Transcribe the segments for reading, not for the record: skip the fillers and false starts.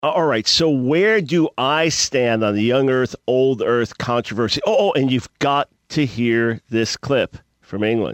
All right, so where do I stand on the young Earth, old Earth controversy? Oh, and you've got to hear this clip from England.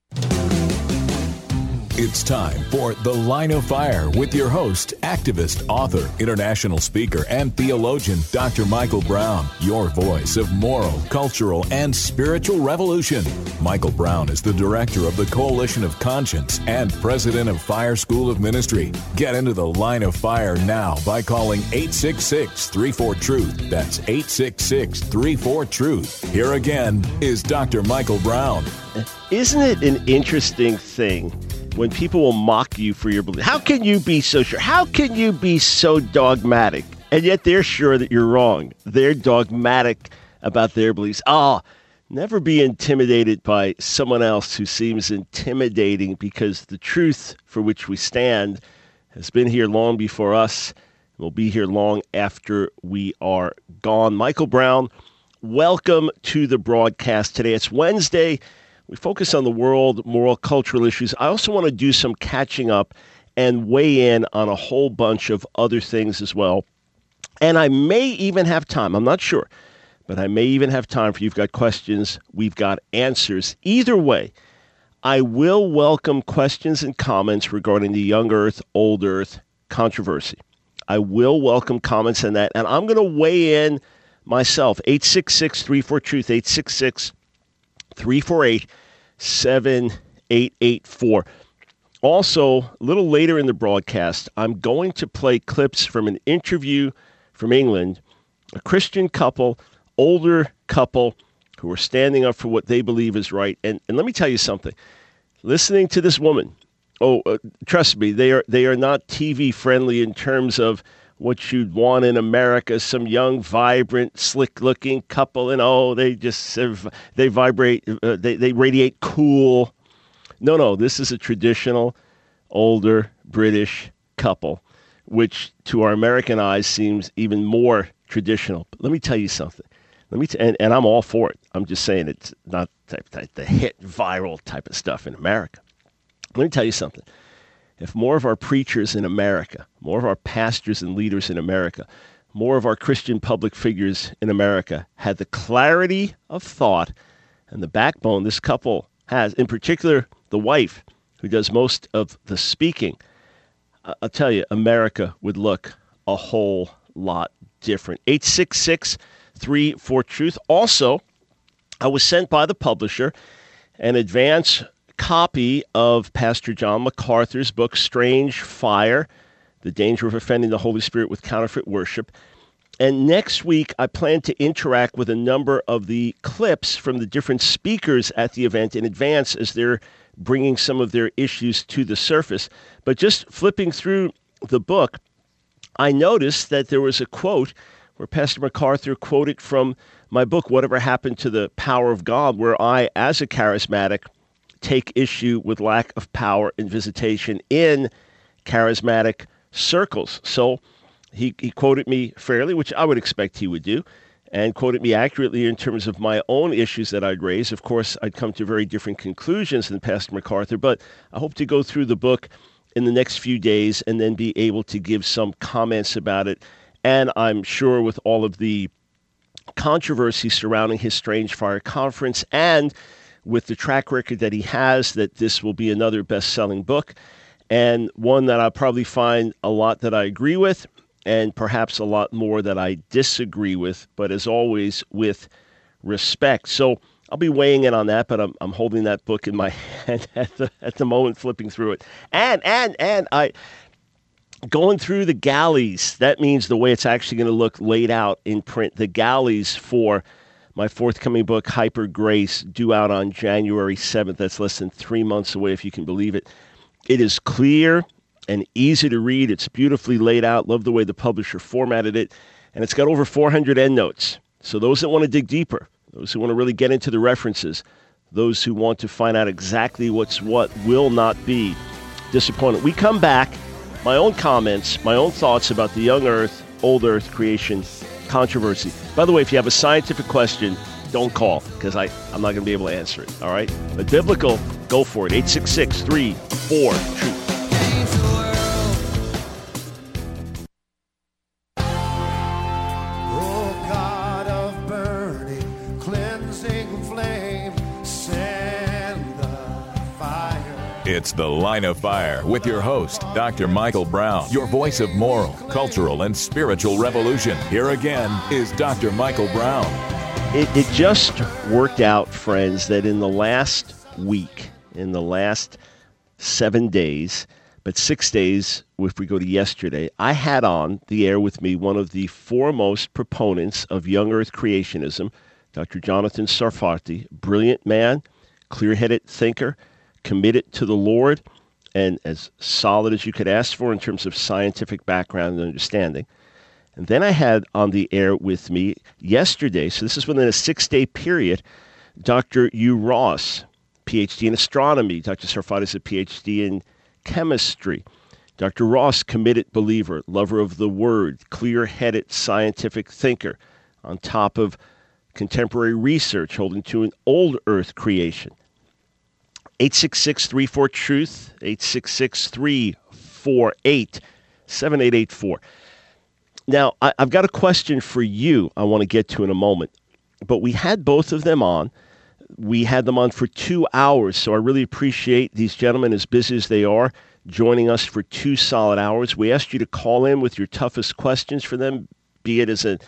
It's time for The Line of Fire with your host, activist, author, international speaker, and theologian, Dr. Michael Brown, your voice of moral, cultural, and spiritual revolution. Michael Brown is the director of the Coalition of Conscience and president of Fire School of Ministry. Get into The Line of Fire now by calling 866-34-TRUTH. That's 866-34-TRUTH. Here again is Dr. Michael Brown. Isn't it an interesting thing when people will mock you for your belief? How can you be so sure? How can you be so dogmatic? And yet they're sure that you're wrong. They're dogmatic about their beliefs. Never be intimidated by someone else who seems intimidating, because the truth for which we stand has been here long before us and will be here long after we are gone. Michael Brown, welcome to the broadcast today. It's Wednesday. We focus on the world, moral, cultural issues. I also want to do some catching up and weigh in on a whole bunch of other things as well. And I may even have time. I'm not sure. But I may even have time for you've got questions, we've got answers. Either way, I will welcome questions and comments regarding the young Earth, old Earth controversy. I will welcome comments on that. And I'm going to weigh in myself. 866-34-TRUTH, 866-348-7884. Also, a little later in the broadcast, I'm going to play clips from an interview from England, a Christian couple, older couple who are standing up for what they believe is right. And let me tell you something. Listening to this woman, trust me, they are not TV friendly in terms of what you'd want in America, some young, vibrant, slick-looking couple, and they vibrate, they radiate cool. No, this is a traditional, older British couple, which to our American eyes seems even more traditional. But let me tell you something. And I'm all for it. I'm just saying it's not the hit viral type of stuff in America. Let me tell you something. If more of our preachers in America, more of our pastors and leaders in America, more of our Christian public figures in America had the clarity of thought and the backbone this couple has, in particular the wife who does most of the speaking, I'll tell you, America would look a whole lot different. 866-34-TRUTH. Also, I was sent by the publisher an advance copy of Pastor John MacArthur's book, Strange Fire, The Danger of Offending the Holy Spirit with Counterfeit Worship. And next week, I plan to interact with a number of the clips from the different speakers at the event in advance as they're bringing some of their issues to the surface. But just flipping through the book, I noticed that there was a quote where Pastor MacArthur quoted from my book, Whatever Happened to the Power of God, where I, as a charismatic, take issue with lack of power and visitation in charismatic circles. So he quoted me fairly, which I would expect he would do, and quoted me accurately in terms of my own issues that I'd raise. Of course, I'd come to very different conclusions than Pastor MacArthur, but I hope to go through the book in the next few days and then be able to give some comments about it. And I'm sure with all of the controversy surrounding his Strange Fire conference and with the track record that he has, that this will be another best-selling book, and one that I'll probably find a lot that I agree with and perhaps a lot more that I disagree with, but as always, with respect. So I'll be weighing in on that, but I'm holding that book in my hand at the moment, flipping through it. And I going through the galleys, that means the way it's actually going to look laid out in print, the galleys for my forthcoming book, Hyper Grace, due out on January 7th. That's less than 3 months away, if you can believe it. It is clear and easy to read. It's beautifully laid out. Love the way the publisher formatted it. And it's got over 400 endnotes. So those that want to dig deeper, those who want to really get into the references, those who want to find out exactly what's what, will not be disappointed. We come back, my own comments, my own thoughts about the young Earth, old Earth creation controversy. By the way, if you have a scientific question, don't call, because I'm not going to be able to answer it, all right? But biblical, go for it. 866-34-TRUTH. It's The Line of Fire with your host, Dr. Michael Brown, your voice of moral, cultural, and spiritual revolution. Here again is Dr. Michael Brown. It just worked out, friends, that in the last week, in the last 7 days, but 6 days, if we go to yesterday, I had on the air with me one of the foremost proponents of young earth creationism, Dr. Jonathan Sarfati, brilliant man, clear-headed thinker, committed to the Lord, and as solid as you could ask for in terms of scientific background and understanding. And then I had on the air with me yesterday, so this is within a 6-day period, Dr. Hugh Ross, PhD in astronomy. Dr. Sarfati is a PhD in chemistry. Dr. Ross, committed believer, lover of the Word, clear-headed scientific thinker, on top of contemporary research holding to an old earth creation. 866-34-TRUTH, 866-348-7884. Now, I've got a question for you I want to get to in a moment, but we had both of them on. We had them on for 2 hours, so I really appreciate these gentlemen, as busy as they are, joining us for 2 solid hours. We asked you to call in with your toughest questions for them, be it as an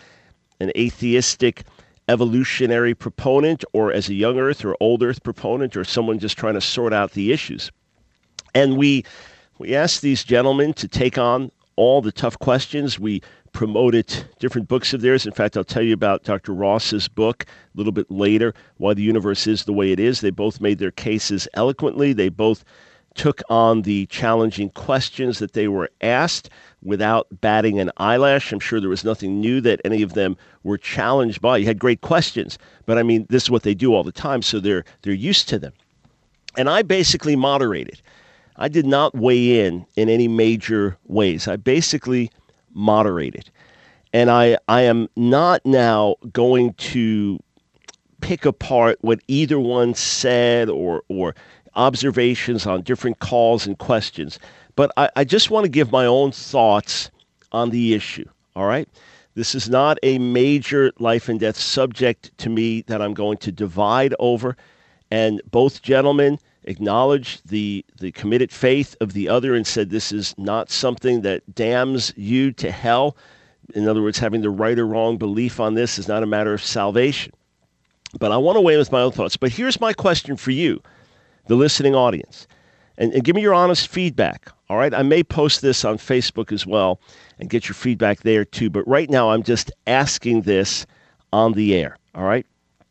atheistic evolutionary proponent or as a young earth or old earth proponent or someone just trying to sort out the issues. And we asked these gentlemen to take on all the tough questions. We promoted different books of theirs. In fact, I'll tell you about Dr. Ross's book a little bit later, Why the Universe is the Way It Is. They both made their cases eloquently. They both took on the challenging questions that they were asked without batting an eyelash. I'm sure there was nothing new that any of them were challenged by. You had great questions, but I mean, this is what they do all the time, so they're used to them. And I basically moderated. I did not weigh in any major ways. I basically moderated. And I am not now going to pick apart what either one said or observations on different calls and questions. But I just want to give my own thoughts on the issue, all right? This is not a major life and death subject to me that I'm going to divide over. And both gentlemen acknowledged the committed faith of the other and said this is not something that damns you to hell. In other words, having the right or wrong belief on this is not a matter of salvation. But I want to weigh in with my own thoughts. But here's my question for you, the listening audience. And give me your honest feedback, all right? I may post this on Facebook as well and get your feedback there too. But right now, I'm just asking this on the air, all right?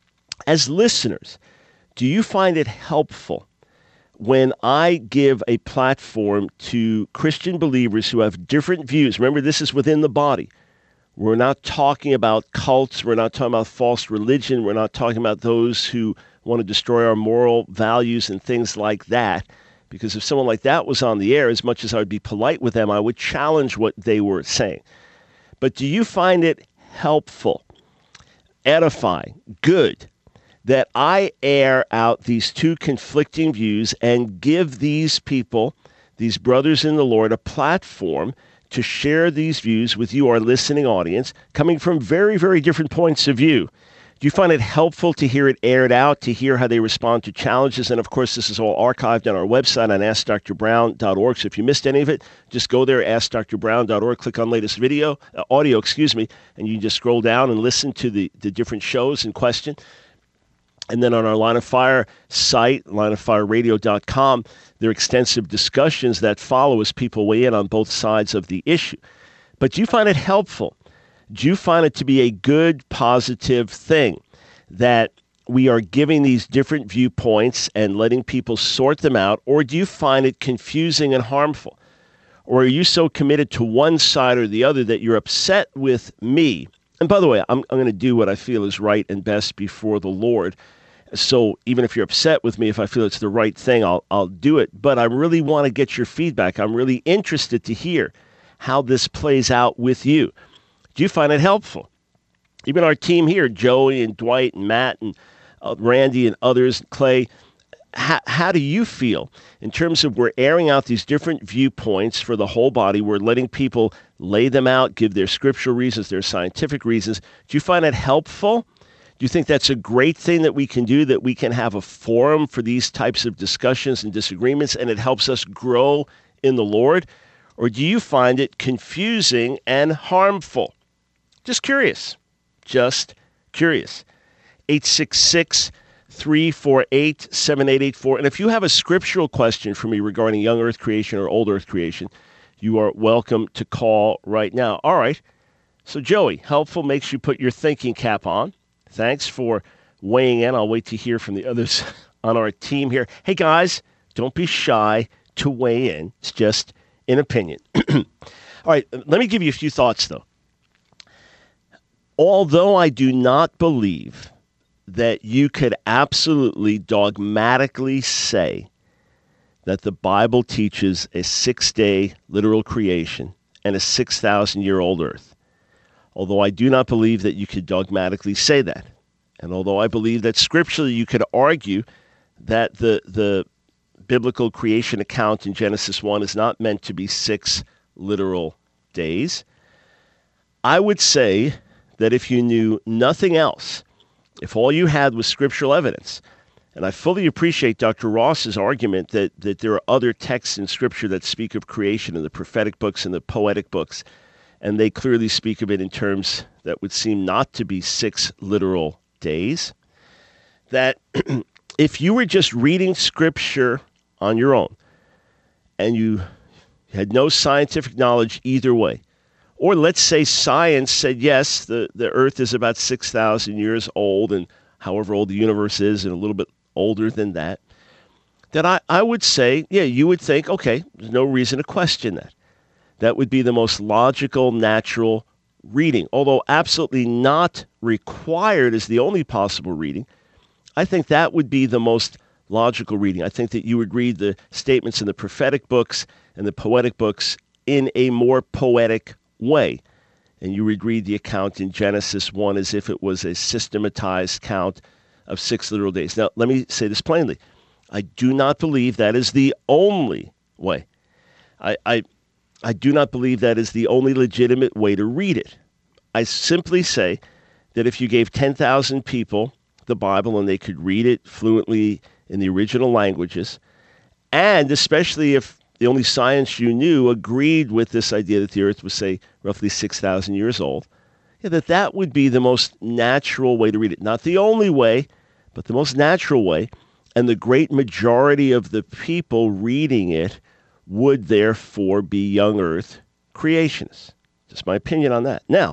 As listeners, do you find it helpful when I give a platform to Christian believers who have different views? Remember, this is within the body. We're not talking about cults. We're not talking about false religion. We're not talking about those who want to destroy our moral values and things like that. Because if someone like that was on the air, as much as I would be polite with them, I would challenge what they were saying. But do you find it helpful, edifying, good, that I air out these two conflicting views and give these people, these brothers in the Lord, a platform to share these views with you, our listening audience, coming from very, very different points of view? Do you find it helpful to hear it aired out, to hear how they respond to challenges? And of course, this is all archived on our website on AskDrBrown.org. So if you missed any of it, just go there, AskDrBrown.org, click on latest audio, and you just scroll down and listen to the different shows in question. And then on our Line of Fire site, lineoffireradio.com, there are extensive discussions that follow as people weigh in on both sides of the issue. But do you find it helpful? Do you find it to be a good, positive thing that we are giving these different viewpoints and letting people sort them out? Or do you find it confusing and harmful? Or are you so committed to one side or the other that you're upset with me? And by the way, I'm going to do what I feel is right and best before the Lord. So even if you're upset with me, if I feel it's the right thing, I'll do it. But I really want to get your feedback. I'm really interested to hear how this plays out with you. Do you find it helpful? Even our team here, Joey and Dwight and Matt and Randy and others, Clay, how do you feel in terms of we're airing out these different viewpoints for the whole body? We're letting people lay them out, give their scriptural reasons, their scientific reasons. Do you find it helpful? Do you think that's a great thing that we can do, that we can have a forum for these types of discussions and disagreements, and it helps us grow in the Lord? Or do you find it confusing and harmful? Just curious. Just curious. 866-348-7884. And if you have a scriptural question for me regarding young earth creation or old earth creation, you are welcome to call right now. All right. So, Joey, helpful, makes you put your thinking cap on. Thanks for weighing in. I'll wait to hear from the others on our team here. Hey, guys, don't be shy to weigh in. It's just an opinion. All right, let me give you a few thoughts, though. Although I do not believe that you could absolutely dogmatically say that the Bible teaches a 6-day literal creation and a 6,000-year-old earth, although I do not believe that you could dogmatically say that, and although I believe that scripturally you could argue that the biblical creation account in Genesis 1 is not meant to be 6 literal days, I would say that if you knew nothing else, if all you had was scriptural evidence, and I fully appreciate Dr. Ross's argument that there are other texts in Scripture that speak of creation in the prophetic books and the poetic books, and they clearly speak of it in terms that would seem not to be 6 literal days, that if you were just reading Scripture on your own, and you had no scientific knowledge either way, or let's say science said, yes, the earth is about 6,000 years old, and however old the universe is, and a little bit older than that, that I would say, yeah, you would think, okay, there's no reason to question that. That would be the most logical, natural reading. Although absolutely not required as the only possible reading, I think that would be the most logical reading. I think that you would read the statements in the prophetic books and the poetic books in a more poetic way. And you would read the account in Genesis 1 as if it was a systematized count of 6 literal days. Now, let me say this plainly. I do not believe that is the only way. I do not believe that is the only legitimate way to read it. I simply say that if you gave 10,000 people the Bible and they could read it fluently in the original languages, and especially if the only science you knew agreed with this idea that the earth was, say, roughly 6,000 years old, that would be the most natural way to read it. Not the only way, but the most natural way. And the great majority of the people reading it would therefore be young earth creationists. Just my opinion on that. Now,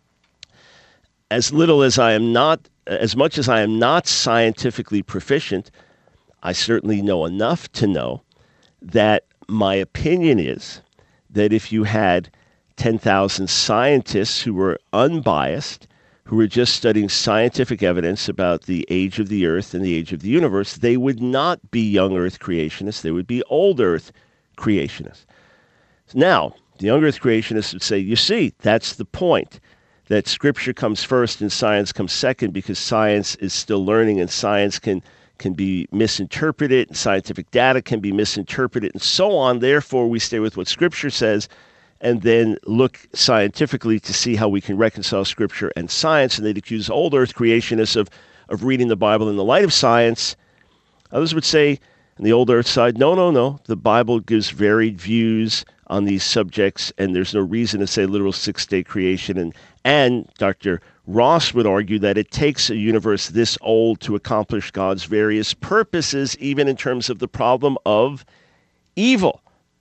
as much as I am not scientifically proficient, I certainly know enough to know that my opinion is that if you had 10,000 scientists who were unbiased, who were just studying scientific evidence about the age of the earth and the age of the universe, they would not be young earth creationists. They would be old earth creationists. Now, the young earth creationists would say, you see, that's the point, that Scripture comes first and science comes second, because science is still learning and science can be misinterpreted, and scientific data can be misinterpreted, and so on. Therefore, we stay with what Scripture says and then look scientifically to see how we can reconcile Scripture and science. And they'd accuse old earth creationists of reading the Bible in the light of science. Others would say, on the old earth side, no. The Bible gives varied views on these subjects, and there's no reason to say literal 6-day creation. And Dr. Ross would argue that it takes a universe this old to accomplish God's various purposes, even in terms of the problem of evil.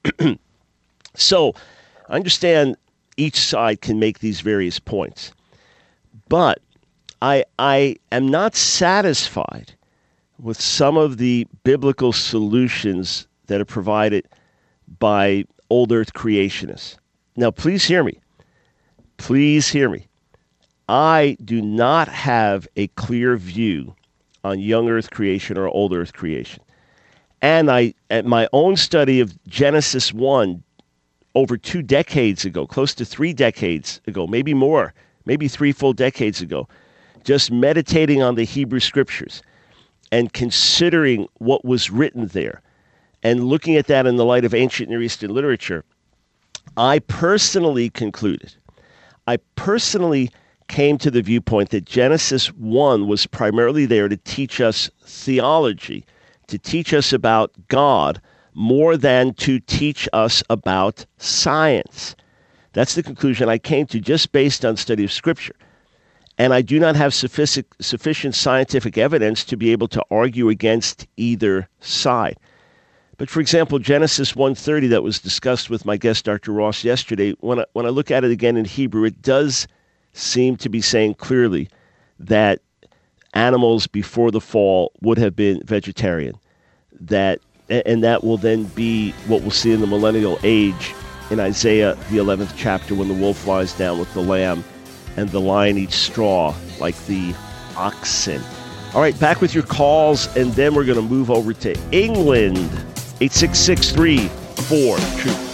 So I understand each side can make these various points, but I am not satisfied with some of the biblical solutions that are provided by old earth creationists. Now, please hear me. Please hear me. I do not have a clear view on young earth creation or old earth creation. And at my own study of Genesis 1 over 2 decades ago, close to 3 decades ago, maybe more, maybe 3 full decades ago, just meditating on the Hebrew Scriptures and considering what was written there and looking at that in the light of ancient Near Eastern literature, I personally came to the viewpoint that Genesis 1 was primarily there to teach us theology, to teach us about God, more than to teach us about science. That's the conclusion I came to just based on study of Scripture. And I do not have sufficient scientific evidence to be able to argue against either side. But for example, Genesis 1:30 that was discussed with my guest, Dr. Ross, yesterday, when I look at it again in Hebrew, it does seem to be saying clearly that animals before the fall would have been vegetarian. And that will then be what we'll see in the millennial age in Isaiah, the 11th chapter, when the wolf lies down with the lamb and the lion eats straw like the oxen. All right, back with your calls, and then we're going to move over to England. 866-34-TRUTH.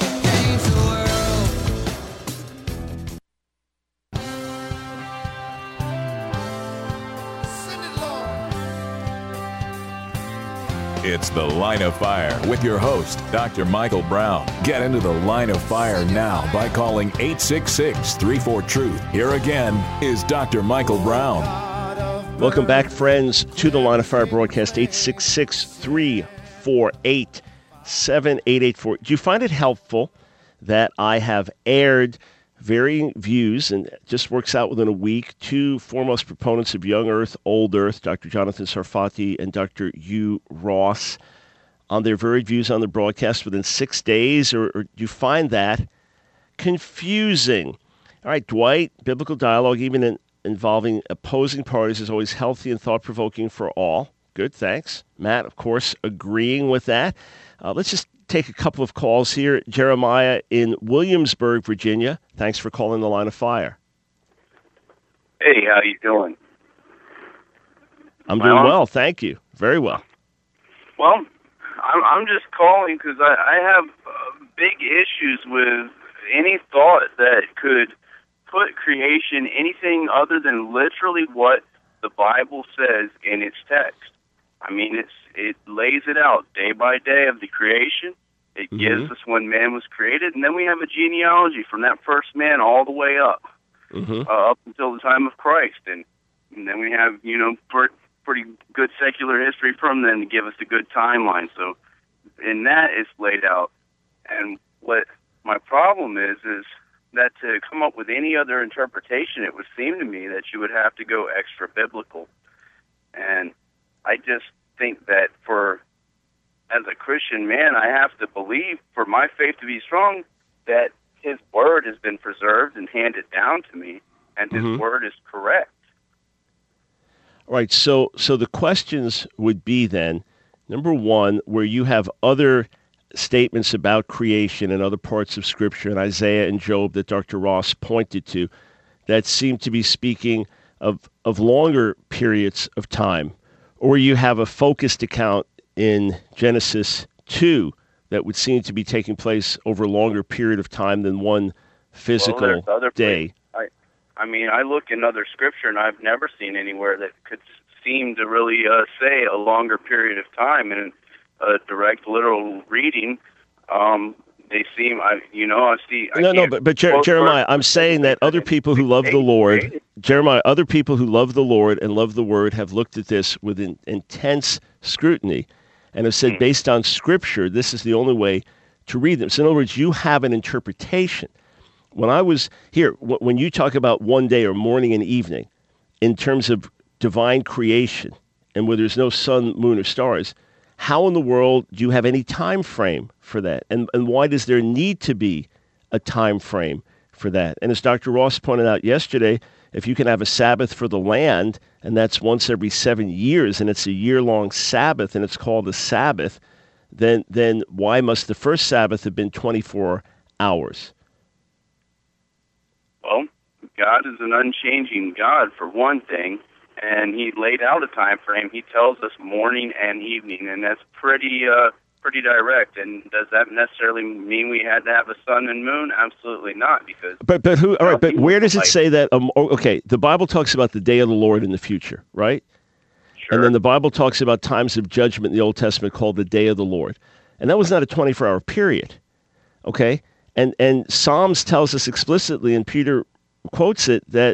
It's The Line of Fire with your host, Dr. Michael Brown. Get into the Line of Fire now by calling 866-34-TRUTH. Here again is Dr. Michael Brown. Welcome back, friends, to the Line of Fire broadcast, 866-348-7884. Do you find it helpful that I have aired varying views, and it just works out within a week, two foremost proponents of young Earth, old Earth, Dr. Jonathan Sarfati and Dr. Hugh Ross, on their varied views on the broadcast within 6 days, or do you find that confusing? All right, Dwight, biblical dialogue, even involving opposing parties, is always healthy and thought-provoking for all. Good, thanks. Matt, of course, agreeing with that. Let's just take a couple of calls here. Jeremiah in Williamsburg, Virginia. Thanks for calling the Line of Fire. Hey, how you doing? I'm doing well, thank you. Very well. Well, I'm just calling because I have big issues with any thought that could put creation anything other than literally what the Bible says in its text. I mean, it lays it out day by day of the creation. It gives us when man was created, and then we have a genealogy from that first man all the way up, up until the time of Christ. And then we have, pretty good secular history from then to give us a good timeline. So in that, it's laid out. And what my problem is that to come up with any other interpretation, it would seem to me that you would have to go extra biblical. And I just think that as a Christian man, I have to believe, for my faith to be strong, that his word has been preserved and handed down to me, and his word is correct. All right, so the questions would be then, number one, where you have other statements about creation and other parts of Scripture in Isaiah and Job that Dr. Ross pointed to that seem to be speaking of longer periods of time, or you have a focused account in Genesis 2 that would seem to be taking place over a longer period of time than one physical day. I mean, I look in other Scripture, and I've never seen anywhere that could seem to really say a longer period of time. In a direct, literal reading, they seem, But Jeremiah, I'm saying that other people who love the Lord, Jeremiah, other people who love the Lord and love the Word have looked at this with intense scrutiny and have said, based on Scripture, this is the only way to read them. So in other words, you have an interpretation. When I was here, when you talk about one day or morning and evening, in terms of divine creation and where there's no sun, moon, or stars, how in the world do you have any time frame for that? And why does there need to be a time frame for that? And as Dr. Ross pointed out yesterday, if you can have a Sabbath for the land, and that's once every 7 years, and it's a year-long Sabbath, and it's called a Sabbath, then why must the first Sabbath have been 24 hours? Well, God is an unchanging God, for one thing, and he laid out a time frame. He tells us morning and evening, and that's pretty direct. And does that necessarily mean we had to have a sun and moon? Absolutely not, because but who? All right, but where does it say that? Okay, the Bible talks about the day of the Lord in the future, right? Sure. And then the Bible talks about times of judgment in the Old Testament called the day of the Lord, and that was not a 24-hour period, okay? And Psalms tells us explicitly, and Peter quotes it, that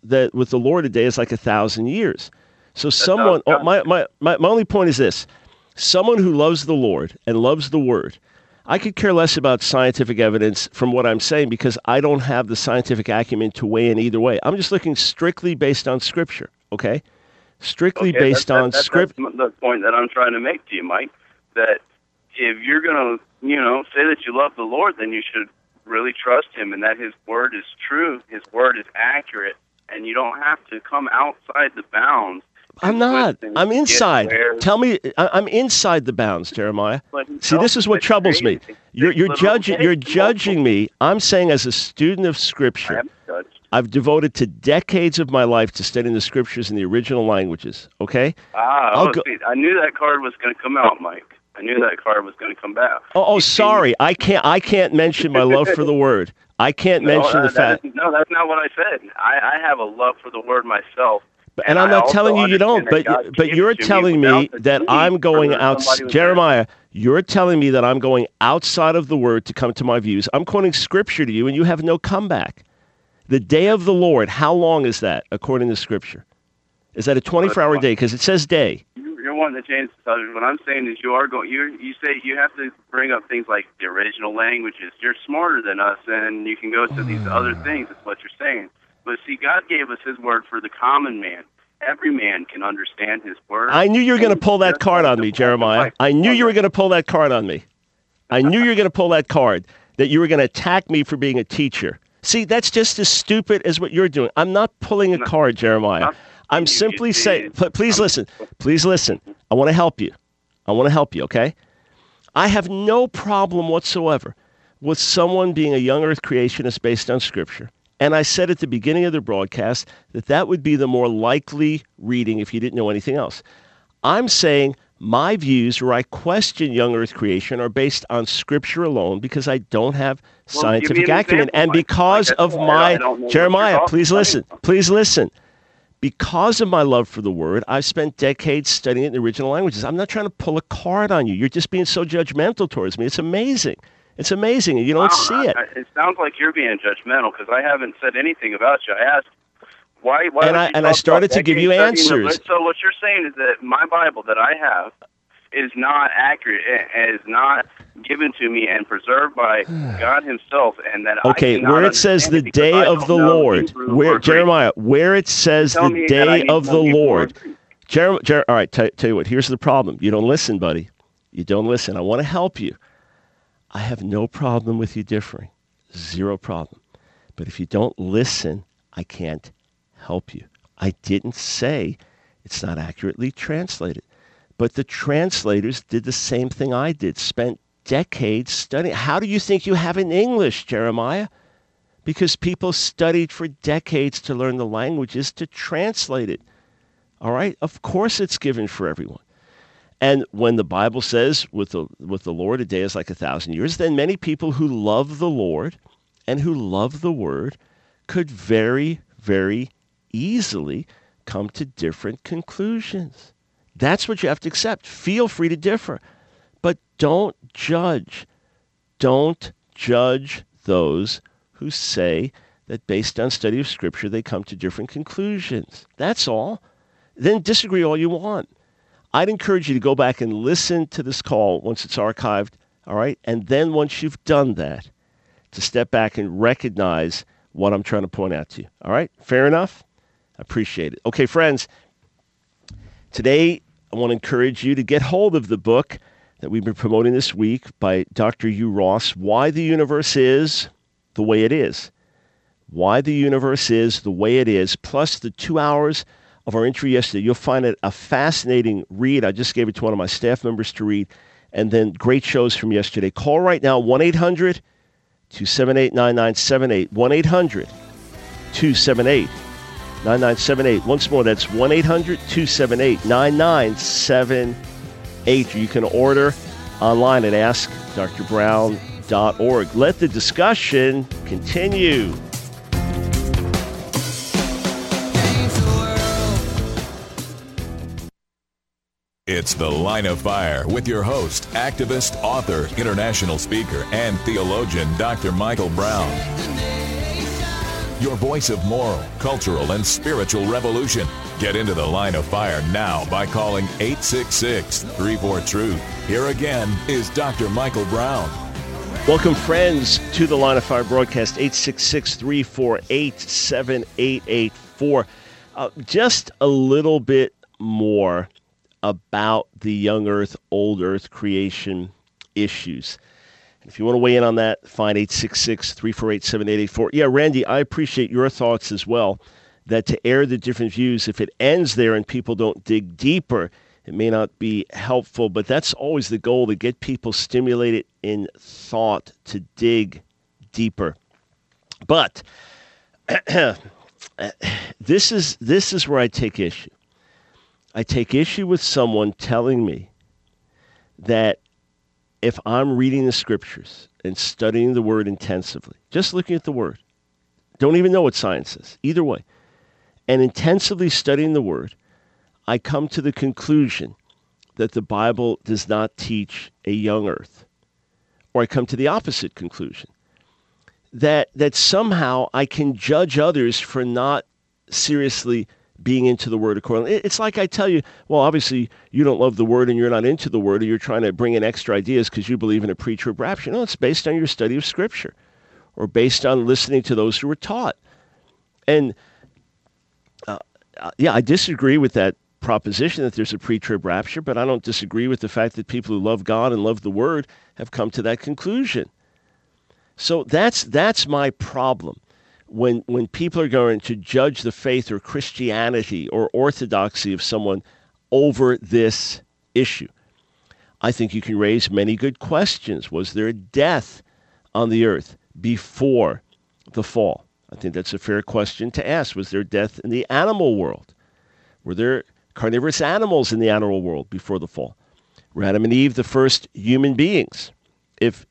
that with the Lord a day is like 1,000 years. So someone, my only point is this. Someone who loves the Lord and loves the Word, I could care less about scientific evidence from what I'm saying because I don't have the scientific acumen to weigh in either way. I'm just looking strictly based on Scripture, okay? Strictly based on Scripture. That's the point that I'm trying to make to you, Mike, that if you're going to, say that you love the Lord, then you should really trust Him and that His Word is true, His Word is accurate, and you don't have to come outside the bounds. I'm not. I'm inside. Tell me, I'm inside the bounds, Jeremiah. See, this is what troubles me. You're judging me. I'm saying as a student of Scripture, I've devoted to decades of my life to studying the Scriptures in the original languages, okay? I knew that card was going to come out, Mike. I knew that card was going to come back. Sorry. I can't mention my love for the Word. I can't mention the fact. No, that's not what I said. I have a love for the Word myself. And I'm not telling you don't, but you're telling me that I'm going out, Jeremiah, you're telling me that I'm going outside of the Word to come to my views. I'm quoting Scripture to you, and you have no comeback. The day of the Lord, how long is that, according to Scripture? Is that a 24-hour day? Because it says day. You're wanting to change the subject. What I'm saying is you say you have to bring up things like the original languages. You're smarter than us, and you can go to these other things. That's what you're saying. But see, God gave us His Word for the common man. Every man can understand His Word. I knew you were going to pull that card on me, Jeremiah. I knew you were going to pull that card on me. I knew you were going to pull that card, that you were going to attack me for being a teacher. See, that's just as stupid as what you're doing. I'm not pulling a card, Jeremiah. I'm simply saying, please listen. Please listen. I want to help you. Okay? I have no problem whatsoever with someone being a young earth creationist based on Scripture. And I said at the beginning of the broadcast that would be the more likely reading if you didn't know anything else. I'm saying my views where I question young earth creation are based on Scripture alone because I don't have scientific acumen. And because of my, Jeremiah, please listen. Because of my love for the Word, I've spent decades studying it in the original languages. I'm not trying to pull a card on you. You're just being so judgmental towards me. It's amazing. It's amazing, and you don't see it. It sounds like you're being judgmental because I haven't said anything about you. I asked why and I started to give you answers. So what you're saying is that my Bible that I have is not accurate. It is not given to me and preserved by God Himself, and that where it says the day of the Lord, Jeremiah, where it says the day of the Lord, all right, tell you what. Here's the problem. You don't listen, buddy. You don't listen. I want to help you. I have no problem with you differing. Zero problem. But if you don't listen, I can't help you. I didn't say it's not accurately translated. But the translators did the same thing I did, spent decades studying. How do you think you have in English, Jeremiah? Because people studied for decades to learn the languages to translate it. All right? Of course it's given for everyone. And when the Bible says, with the Lord, a day is like 1,000 years, then many people who love the Lord and who love the Word could very, very easily come to different conclusions. That's what you have to accept. Feel free to differ. But don't judge. Don't judge those who say that based on study of Scripture, they come to different conclusions. That's all. Then disagree all you want. I'd encourage you to go back and listen to this call once it's archived, all right? And then once you've done that, to step back and recognize what I'm trying to point out to you, all right? Fair enough? I appreciate it. Okay, friends, today I want to encourage you to get hold of the book that we've been promoting this week by Dr. Hugh Ross, Why the Universe Is the Way It Is. Why the Universe Is the Way It Is, plus the 2 hours of our interview yesterday. You'll find it a fascinating read. I just gave it to one of my staff members to read. And then great shows from yesterday. Call right now, 1-800-278-9978. 1-800-278-9978. Once more, that's 1-800-278-9978. You can order online at AskDrBrown.org. Let the discussion continue. It's The Line of Fire with your host, activist, author, international speaker, and theologian, Dr. Michael Brown. your voice of moral, cultural, and spiritual revolution. Get into the line of fire now by calling 866-34-TRUTH. Here again is Dr. Michael Brown. Welcome, friends, to the Line of Fire broadcast, 866-348-7884. Just a little bit more about the young earth, old earth creation issues. If you want to weigh in on that, find 866-348-7884. Yeah, Randy, I appreciate your thoughts as well, that to air the different views, if it ends there and people don't dig deeper, it may not be helpful, but that's always the goal, to get people stimulated in thought, to dig deeper. But this is where I take issue. I take issue with someone telling me that if I'm reading the scriptures and studying the word intensively, just looking at the word, don't even know what science is, either way, and intensively studying the word, I come to the conclusion that the Bible does not teach a young earth. Or I come to the opposite conclusion, that somehow I can judge others for not seriously being into the word accordingly. It's like I tell you, well, obviously you don't love the word and you're not into the word, or you're trying to bring in extra ideas because you believe in a pre-trib rapture. No, it's based on your study of Scripture, or based on listening to those who were taught. And I disagree with that proposition that there's a pre-trib rapture, but I don't disagree with the fact that people who love God and love the word have come to that conclusion. So that's my problem. When people are going to judge the faith or Christianity or orthodoxy of someone over this issue, I think you can raise many good questions. Was there a death on the earth before the fall? I think that's a fair question to ask. Was there death in the animal world? Were there carnivorous animals in the animal world before the fall? Were Adam and Eve the first human beings? If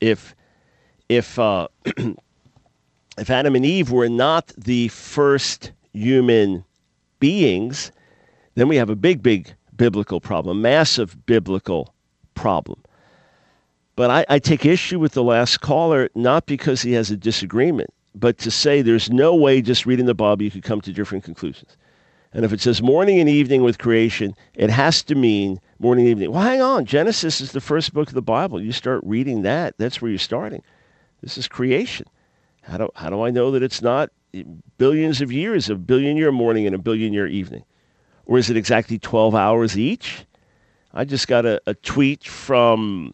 Adam and Eve were not the first human beings, then we have a big biblical problem, massive biblical problem. But I take issue with the last caller, not because he has a disagreement, but to say there's no way just reading the Bible you could come to different conclusions. And if it says morning and evening with creation, it has to mean morning and evening. Well, hang on. Genesis is the first book of the Bible. You start reading that. That's where you're starting. This is creation. How do I know that it's not billions of years, a billion-year morning and a billion-year evening? Or is it exactly 12 hours each? I just got a tweet from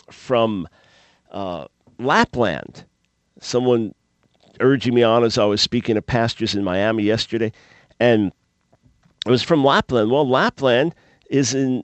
Lapland. Someone urging me on as I was speaking to pastors in Miami yesterday, and it was from Lapland. Well, Lapland is in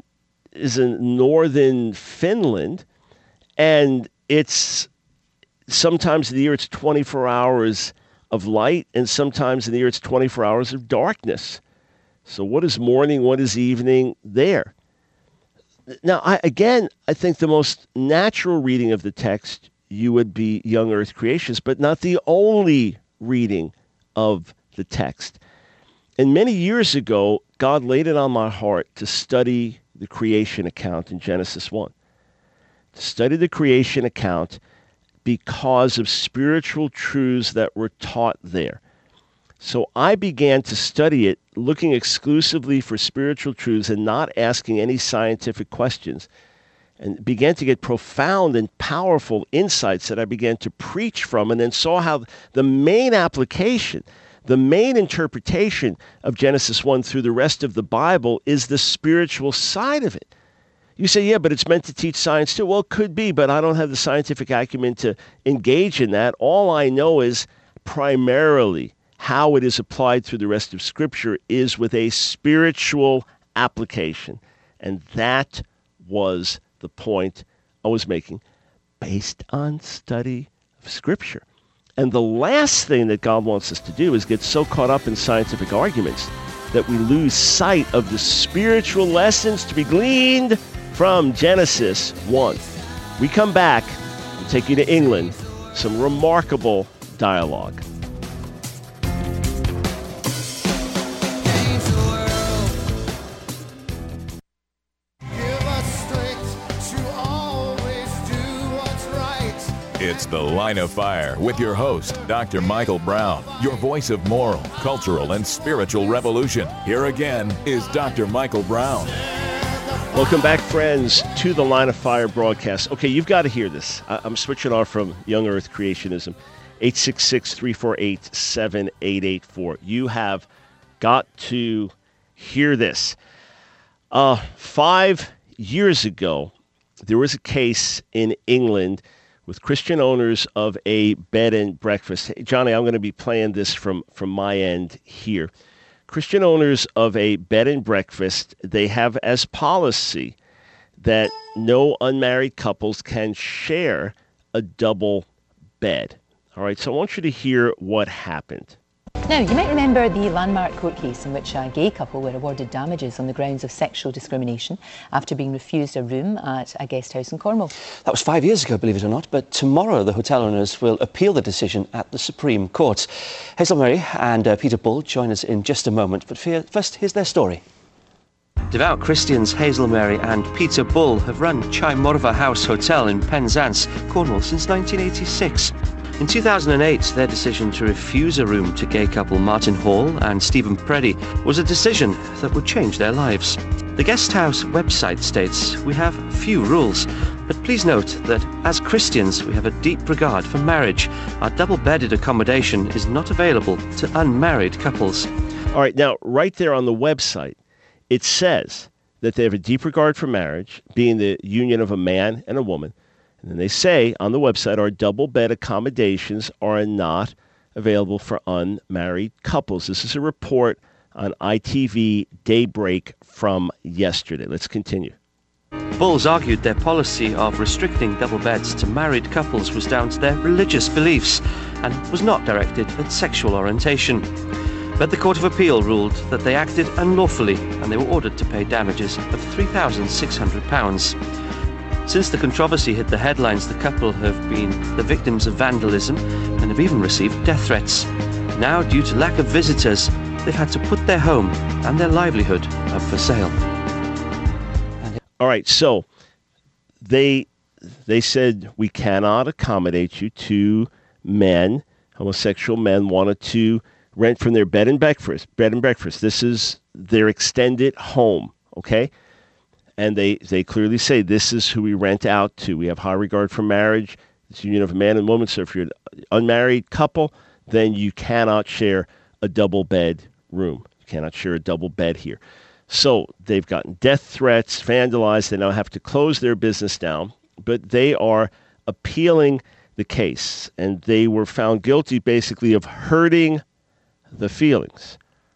northern Finland, and it's sometimes in the year it's 24 hours of light, and sometimes in the year it's 24 hours of darkness. So what is morning, what is evening there? Now, I think the most natural reading of the text, you would be young earth creations, but not the only reading of the text. And many years ago, God laid it on my heart to study the creation account in Genesis 1. To study the creation account because of spiritual truths that were taught there. So I began to study it, looking exclusively for spiritual truths and not asking any scientific questions, and began to get profound and powerful insights that I began to preach from, and then saw how the main application, the main interpretation of Genesis 1 through the rest of the Bible is the spiritual side of it. You say, yeah, but it's meant to teach science too. Well, it could be, but I don't have the scientific acumen to engage in that. All I know is primarily how it is applied through the rest of Scripture is with a spiritual application. And that was the point I was making based on study of Scripture. And the last thing that God wants us to do is get so caught up in scientific arguments that we lose sight of the spiritual lessons to be gleaned from Genesis 1. We come back and take you to England, some remarkable dialogue. It's It's The Line of Fire with your host, Dr. Michael Brown, your voice of moral, cultural, and spiritual revolution. Here again is Dr. Michael Brown. Welcome back, friends, to the Line of Fire broadcast. Okay, you've got to hear this. I'm switching off from Young Earth Creationism. 866-348-7884. You have got to hear this. 5 years ago, there was a case in England with Christian owners of a bed and breakfast. Hey, Johnny, I'm going to be playing this from my end here. Christian owners of a bed and breakfast, they have as policy that no unmarried couples can share a double bed. All right, so I want you to hear what happened. Now, you might remember the landmark court case in which a gay couple were awarded damages on the grounds of sexual discrimination after being refused a room at a guest house in Cornwall. That was 5 years ago, believe it or not, but tomorrow the hotel owners will appeal the decision at the Supreme Court. Hazel Murray and Peter Bull join us in just a moment, but first, here's their story. Devout Christians Hazel Murray and Peter Bull have run Chai Morfa House Hotel in Penzance, Cornwall, since 1986. In 2008, their decision to refuse a room to gay couple Martin Hall and Stephen Preddy was a decision that would change their lives. The guest house website states, "We have few rules, but please note that as Christians we have a deep regard for marriage. Our double-bedded accommodation is not available to unmarried couples." All right, now, right there on the website, it says that they have a deep regard for marriage, being the union of a man and a woman. And then they say on the website, our double bed accommodations are not available for unmarried couples. This is a report on ITV Daybreak from yesterday. Let's continue. Bulls argued their policy of restricting double beds to married couples was down to their religious beliefs and was not directed at sexual orientation. But the Court of Appeal ruled that they acted unlawfully and they were ordered to pay damages of £3,600. Since the controversy hit the headlines, the couple have been the victims of vandalism and have even received death threats. Now, due to lack of visitors, they've had to put their home and their livelihood up for sale. All right, so they said we cannot accommodate you. Two men, homosexual men, wanted to rent from their bed and breakfast. This is their extended home, okay? And they clearly say, this is who we rent out to. We have high regard for marriage, this union of a man and woman. So if you're an unmarried couple, then you cannot share a double bed room. You cannot share a double bed here. So they've gotten death threats, vandalized. They now have to close their business down. But they are appealing the case. And they were found guilty basically of hurting the feelings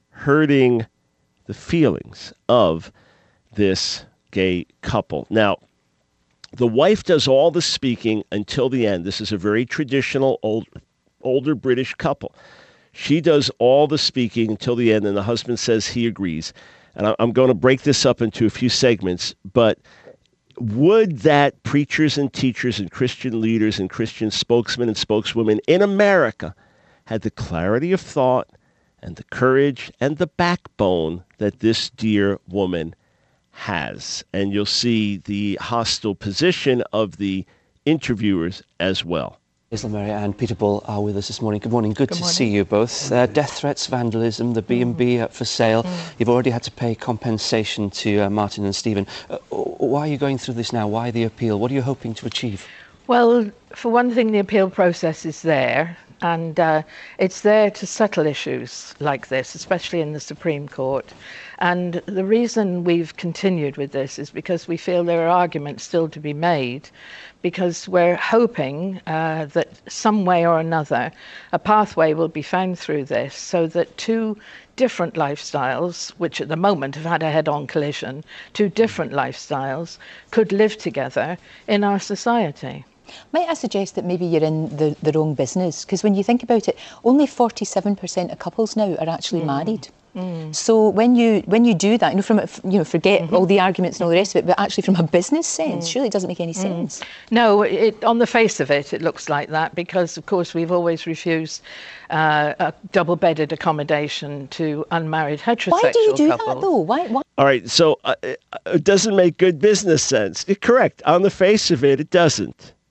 of this gay couple. Now, the wife does all the speaking until the end. This is a very traditional older British couple. She does all the speaking until the end, and the husband says he agrees. And I'm going to break this up into a few segments, but would that preachers and teachers and Christian leaders and Christian spokesmen and spokeswomen in America had the clarity of thought and the courage and the backbone that this dear woman has? And you'll see the hostile position of the interviewers as well. Hazel Murray and Peter Bull are with us this morning. Good morning. Good to see you both. Death threats, vandalism, the B&B up for sale. You've already had to pay compensation to Martin and Stephen. Why are you going through this now? Why the appeal? What are you hoping to achieve? Well, for one thing, the appeal process is there. And it's there to settle issues like this, especially in the Supreme Court. And the reason we've continued with this is because we feel there are arguments still to be made, because we're hoping that some way or another a pathway will be found through this so that two different lifestyles, which at the moment have had a head-on collision, two different lifestyles could live together in our society. Might I suggest that maybe you're in the wrong business? Because when you think about it, only 47% of couples now are actually married. So when you do that, forget all the arguments and all the rest of it, but actually from a business sense, surely it doesn't make any sense. No, on the face of it, it looks like that because, of course, we've always refused a double-bedded accommodation to unmarried heterosexual couples. Why do you do that, though? Why? All right, so it doesn't make good business sense. Correct. On the face of it, it doesn't.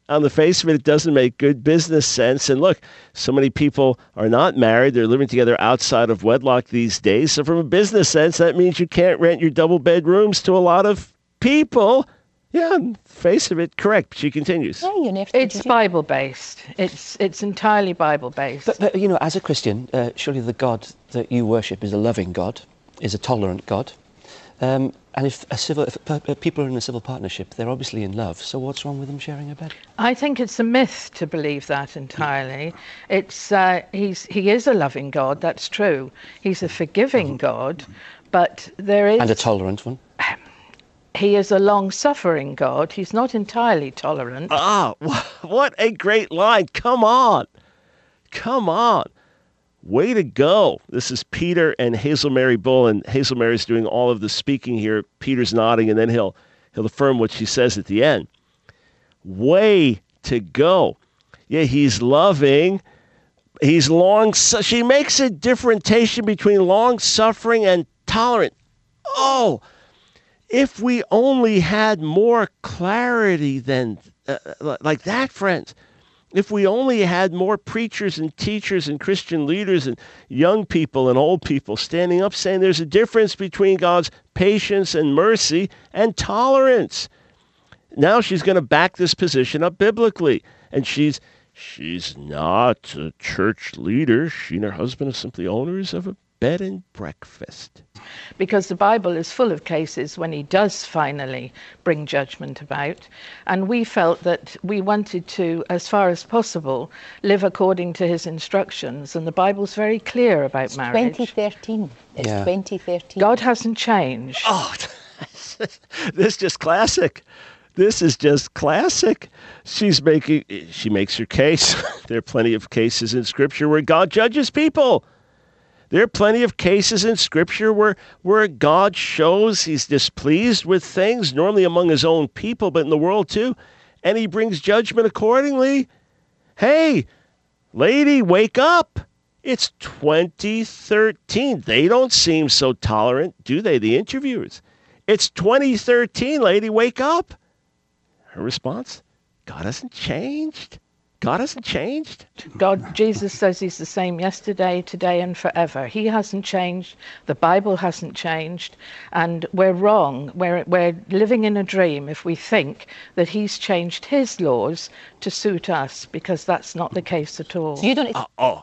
On the face of it, it doesn't make good business sense. And look, so many people are not married. They're living together outside of wedlock these days. So from a business sense, that means you can't rent your double bedrooms to a lot of people. Yeah, on the face of it, correct. She continues. It's Bible-based. It's entirely Bible-based. But you know, as a Christian, surely the God that you worship is a loving God, is a tolerant God. And if people are in a civil partnership, they're obviously in love. So what's wrong with them sharing a bed? I think it's a myth to believe that entirely. It's he is a loving God. That's true. He's a forgiving God, but there is, and a tolerant one. He is a long-suffering God. He's not entirely tolerant. Ah, what a great line! Come on. Way to go. This is Peter and Hazel Mary Bull, and Hazel Mary's doing all of the speaking here. Peter's nodding, and then he'll affirm what she says at the end. Way to go. Yeah, he's loving. He's she makes a differentiation between long-suffering and tolerant. Oh, if we only had more clarity than like that, friends. If we only had more preachers and teachers and Christian leaders and young people and old people standing up saying there's a difference between God's patience and mercy and tolerance. Now she's going to back this position up biblically. And she's not a church leader. She and her husband are simply owners of a bed and breakfast. Because the Bible is full of cases when he does finally bring judgment about. And we felt that we wanted to, as far as possible, live according to his instructions. And the Bible's very clear about marriage. 2013. It's 2013. God hasn't changed. Oh, this is just classic. This is just classic. She makes her case. There are plenty of cases in Scripture where God judges people. There are plenty of cases in Scripture where God shows he's displeased with things, normally among his own people, but in the world too, and he brings judgment accordingly. Hey, lady, wake up. It's 2013. They don't seem so tolerant, do they, the interviewers? It's 2013, lady, wake up. Her response, God hasn't changed. God hasn't changed. Jesus says he's the same yesterday, today, and forever. He hasn't changed. The Bible hasn't changed. And we're wrong. We're living in a dream if we think that he's changed his laws to suit us, because that's not the case at all. So you don't...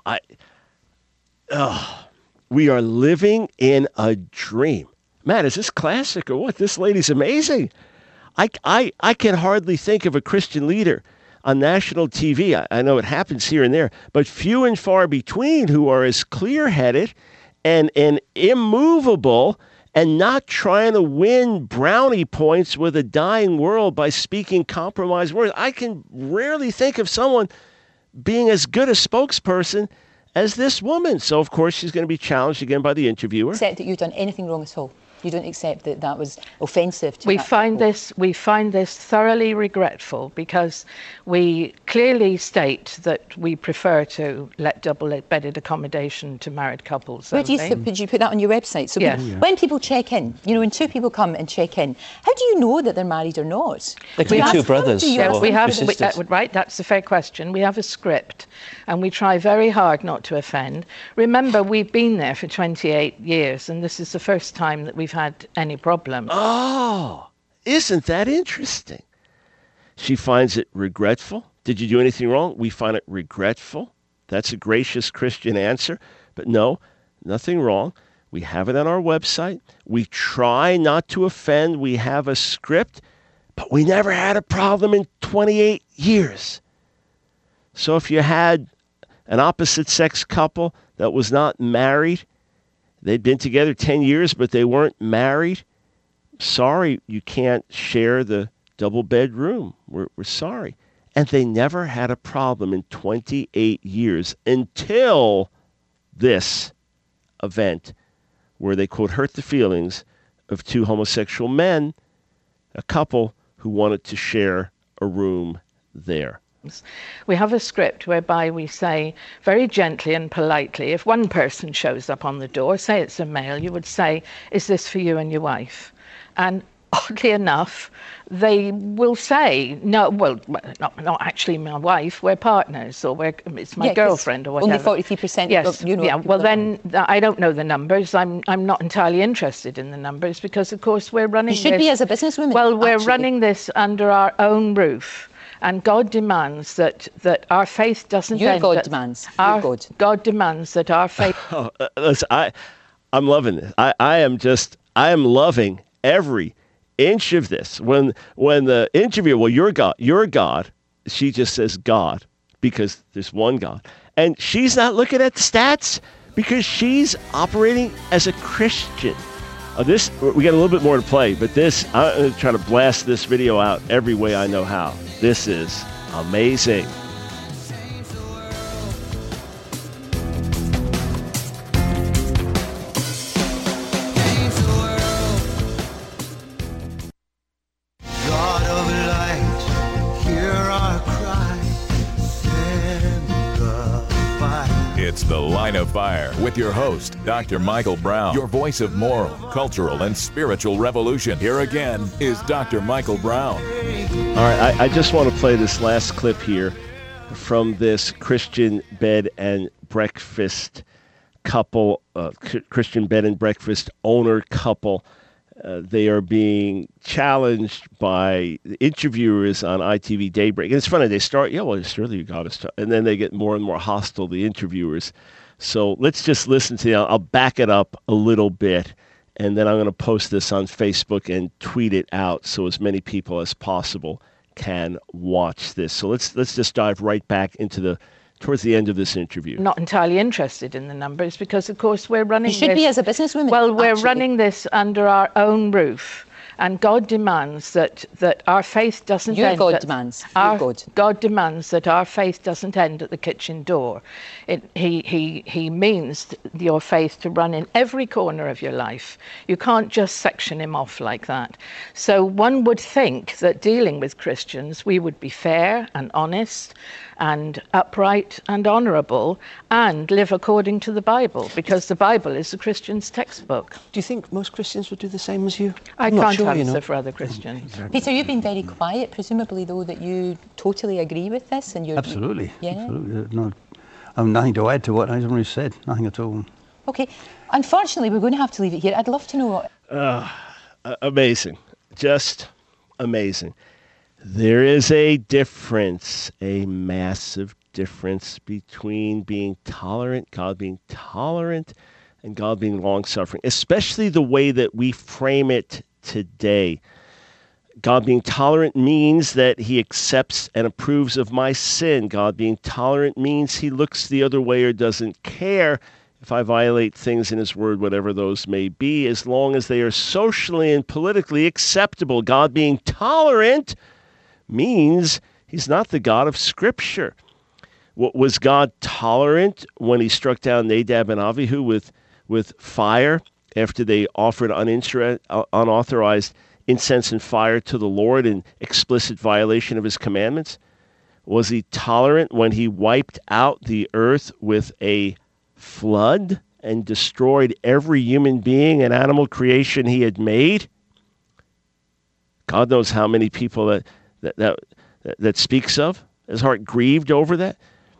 We are living in a dream. Man, is this classic or what? This lady's amazing. I can hardly think of a Christian leader on national TV, I know it happens here and there, but few and far between who are as clear-headed and immovable and not trying to win brownie points with a dying world by speaking compromised words. I can rarely think of someone being as good a spokesperson as this woman. So, of course, she's going to be challenged again by the interviewer. Accept that you've done anything wrong at all. You don't accept that that was offensive to we find this thoroughly regretful, because we clearly state that we prefer to let double-bedded accommodation to married couples. Would you put that on your website? So yes. When people check in, when two people come and check in, how do you know that they're married or not? They could be two brothers. Right, that's a fair question. We have a script, and we try very hard not to offend. Remember, we've been there for 28 years, and this is the first time that we've had any problems. Oh, isn't that interesting? She finds it regretful. Did you do anything wrong? We find it regretful. That's a gracious Christian answer. But no, nothing wrong. We have it on our website. We try not to offend. We have a script, but we never had a problem in 28 years. So if you had an opposite-sex couple that was not married, they'd been together 10 years, but they weren't married, sorry, you can't share the double bedroom. We're sorry. And they never had a problem in 28 years until this event where they, quote, hurt the feelings of two homosexual men, a couple who wanted to share a room there. We have a script whereby we say very gently and politely, if one person shows up on the door, say it's a male, you would say, is this for you and your wife? And oddly enough, they will say, no, well, not actually my wife, we're partners, or it's my girlfriend, or whatever. Only 43%. Yes, of, yeah. Well, then I don't know the numbers. I'm not entirely interested in the numbers because, of course, we're running. You should be as a businesswoman. Well, we're running this under our own roof. And God demands that our faith doesn't end. God demands. God demands that our faith. Listen, I'm loving this. I am loving every inch of this. When the interviewer, well, you're God. She just says God because there's one God, and she's not looking at the stats because she's operating as a Christian. This we got a little bit more to play, but I'm going to try to blast this video out every way I know how. This is amazing. God of light, hear our cry, send the fire. It's The Line of Fire with your host, Dr. Michael Brown, your voice of moral, cultural, and spiritual revolution. Here again is Dr. Michael Brown. All right, I just want to play this last clip here from this Christian bed and breakfast couple, Christian bed and breakfast owner couple. They are being challenged by the interviewers on ITV Daybreak. And it's funny, they start, surely you got us. And then they get more and more hostile, the interviewers. So let's just listen to I'll back it up a little bit. And then I'm going to post this on Facebook and tweet it out so as many people as possible can watch this. So let's just dive right back into towards the end of this interview. Not entirely interested in the numbers because, of course, we're running. You should be as a businesswoman. Well, we're running this under our own roof. And God demands that our faith doesn't end. God demands. God demands that our faith doesn't end at the kitchen door. He means your faith to run in every corner of your life. You can't just section him off like that. So one would think that dealing with Christians, we would be fair and honest and upright and honourable and live according to the Bible, because the Bible is the Christian's textbook. Do you think most Christians would do the same as you? I can't answer for other Christians. Peter, you've been very quiet, presumably, though, that you totally agree with this? And you're Absolutely. Yeah. Absolutely. No, I have nothing to add to what I've already said. Nothing at all. Okay. Unfortunately, we're going to have to leave it here. I'd love to know Amazing. Just amazing. There is a difference, a massive difference between being tolerant, God being tolerant, and God being long-suffering, especially the way that we frame it today. God being tolerant means that he accepts and approves of my sin. God being tolerant means he looks the other way or doesn't care if I violate things in his word, whatever those may be, as long as they are socially and politically acceptable. God being tolerant means he's not the God of Scripture. Was God tolerant when he struck down Nadab and Abihu with fire after they offered unauthorized incense and fire to the Lord in explicit violation of his commandments? Was he tolerant when he wiped out the earth with a flood and destroyed every human being and animal creation he had made? God knows how many people that speaks of. His heart grieved over that.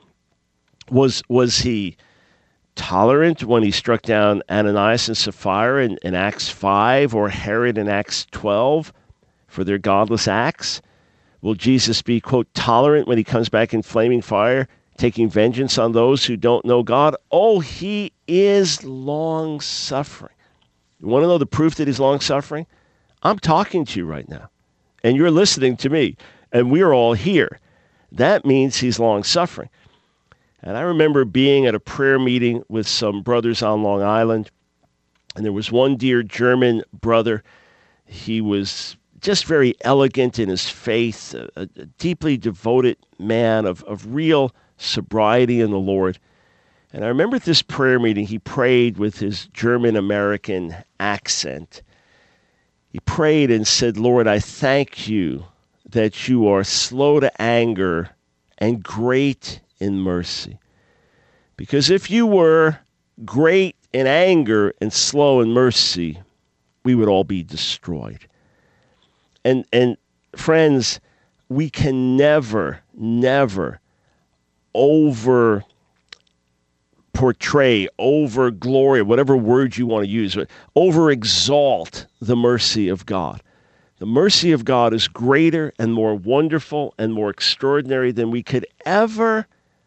Was he tolerant when he struck down Ananias and Sapphira in Acts 5 or Herod in Acts 12 for their godless acts? Will Jesus be, quote, tolerant when he comes back in flaming fire, taking vengeance on those who don't know God? Oh, he is long-suffering. You want to know the proof that he's long-suffering? I'm talking to you right now, and you're listening to me, and we're all here. That means he's long-suffering. And I remember being at a prayer meeting with some brothers on Long Island, and there was one dear German brother. He was just very elegant in his faith, a deeply devoted man of real sobriety in the Lord. And I remember at this prayer meeting, he prayed with his German-American accent. He prayed and said, Lord, I thank you that you are slow to anger and great in mercy. Because if you were great in anger and slow in mercy, we would all be destroyed. And friends, we can never over portray, over glory, whatever word you want to use, over exalt the mercy of God. The mercy of God is greater and more wonderful and more extraordinary than we could ever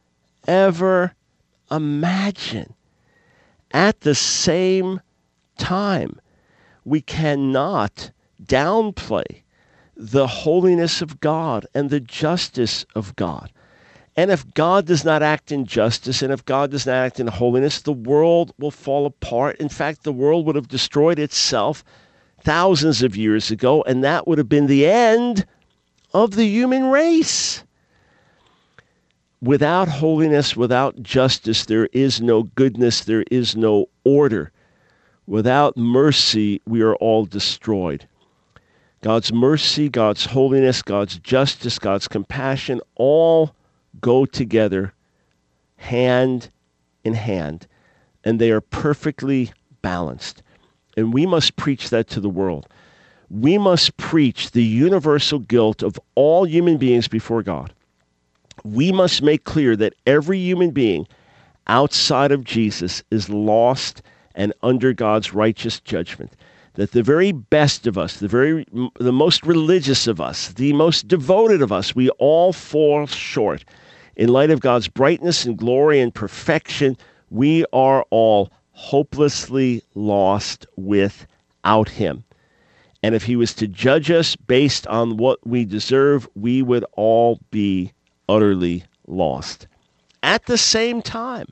imagine. At the same time, we cannot downplay the holiness of God and the justice of God. And if God does not act in justice, and if God does not act in holiness, the world will fall apart. In fact, the world would have destroyed itself thousands of years ago, and that would have been the end of the human race. Without holiness, without justice, there is no goodness, there is no order. Without mercy, we are all destroyed. God's mercy, God's holiness, God's justice, God's compassion, all go together hand in hand, and they are perfectly balanced. And we must preach that to the world. We must preach the universal guilt of all human beings before God. We must make clear that every human being outside of Jesus is lost and under God's righteous judgment. That the very best of us, the most religious of us, the most devoted of us, we all fall short. In light of God's brightness and glory and perfection, we are all hopelessly lost without him. And if he was to judge us based on what we deserve, we would all be utterly lost. At the same time,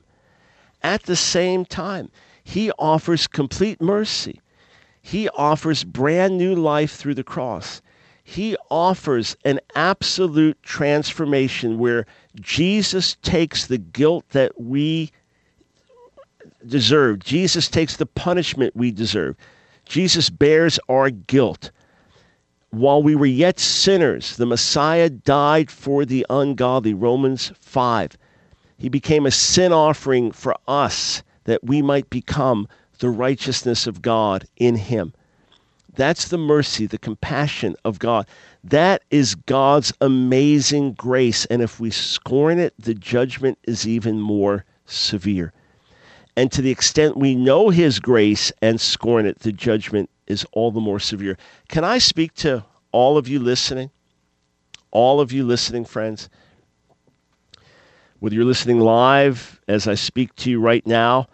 he offers complete mercy. He offers brand new life through the cross. He offers an absolute transformation where Jesus takes the guilt that we deserve. Jesus takes the punishment we deserve. Jesus bears our guilt. While we were yet sinners, the Messiah died for the ungodly. Romans 5. He became a sin offering for us that we might become the righteousness of God in him. That's the mercy, the compassion of God. That is God's amazing grace. And if we scorn it, the judgment is even more severe. And to the extent we know his grace and scorn it, the judgment is all the more severe. Can I speak to all of you listening? All of you listening, friends? Whether you're listening live as I speak to you right now,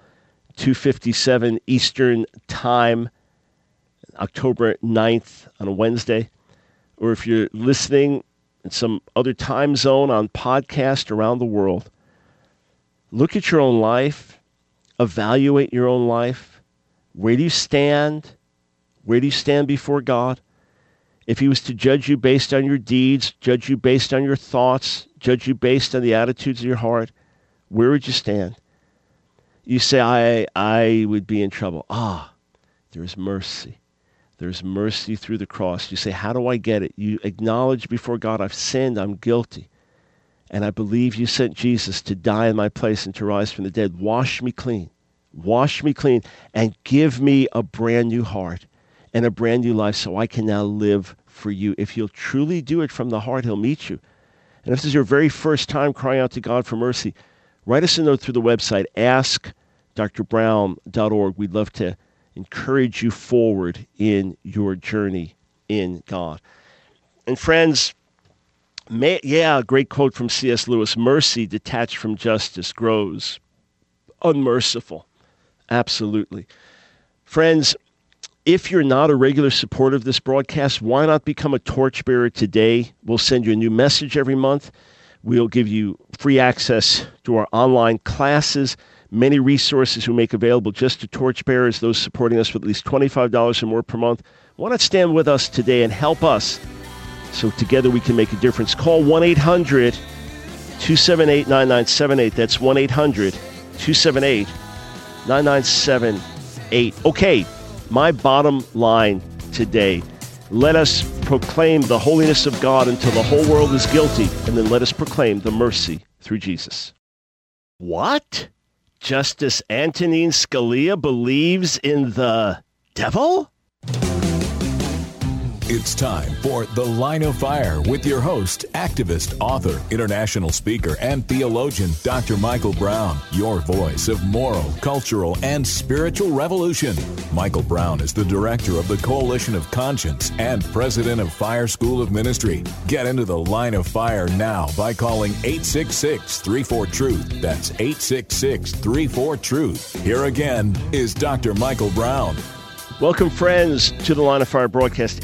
2:57 Eastern Time, October 9th on a Wednesday, or if you're listening in some other time zone on podcast around the world, look at your own life, evaluate your own life. Where do you stand? Where do you stand before God? If he was to judge you based on your deeds, judge you based on your thoughts, judge you based on the attitudes of your heart, where would you stand? You say, I would be in trouble. There's mercy. There's mercy through the cross. You say, how do I get it? You acknowledge before God, I've sinned, I'm guilty. And I believe you sent Jesus to die in my place and to rise from the dead. Wash me clean, and give me a brand new heart and a brand new life so I can now live for you. If you'll truly do it from the heart, he'll meet you. And if this is your very first time crying out to God for mercy, write us a note through the website, askdrbrown.org. We'd love to encourage you forward in your journey in God. And friends, a great quote from C.S. Lewis, mercy detached from justice grows unmerciful. Absolutely. Friends, if you're not a regular supporter of this broadcast, why not become a torchbearer today? We'll send you a new message every month. We'll give you free access to our online classes, many resources we make available just to torchbearers, those supporting us with at least $25 or more per month. Why not stand with us today and help us so together we can make a difference? Call 1-800-278-9978. That's 1-800-278-9978. Okay, my bottom line today. Let us proclaim the holiness of God until the whole world is guilty, and then let us proclaim the mercy through Jesus. What? Justice Antonin Scalia believes in the devil? It's time for The Line of Fire with your host, activist, author, international speaker, and theologian, Dr. Michael Brown, your voice of moral, cultural, and spiritual revolution. Michael Brown is the director of the Coalition of Conscience and president of Fire School of Ministry. Get into The Line of Fire now by calling 866-34-TRUTH. That's 866-34-TRUTH. Here again is Dr. Michael Brown. Welcome, friends, to the Line of Fire broadcast,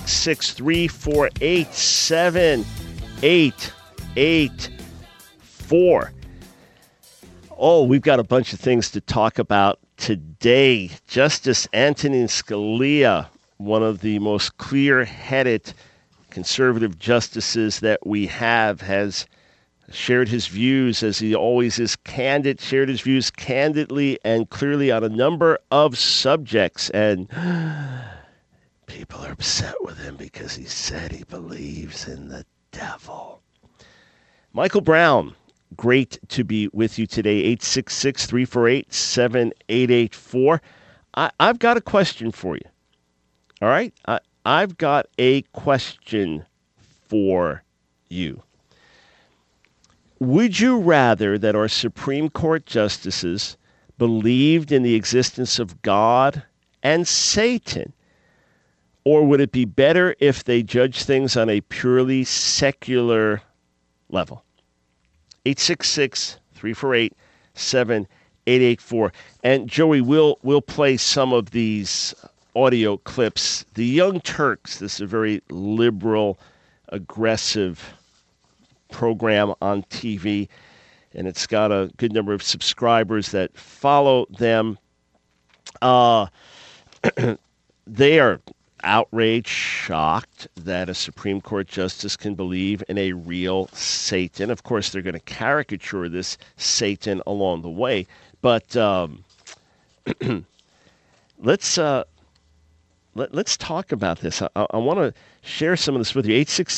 866-348-7884. Oh, we've got a bunch of things to talk about today. Justice Antonin Scalia, one of the most clear-headed conservative justices that we have, has shared his views, as he always is candid, shared his views candidly and clearly on a number of subjects. And people are upset with him because he said he believes in the devil. Michael Brown, great to be with you today. 866-348-7884. I've got a question for you. All right? I've got a question for you. Would you rather that our Supreme Court justices believed in the existence of God and Satan? Or would it be better if they judged things on a purely secular level? 866-348-7884. And Joey, we'll play some of these audio clips. The Young Turks, this is a very liberal, aggressive program on TV, and it's got a good number of subscribers that follow them. They are outraged, shocked that a Supreme Court justice can believe in a real Satan. Of course, they're going to caricature this Satan along the way, but let's talk about this. I want to share some of this with you.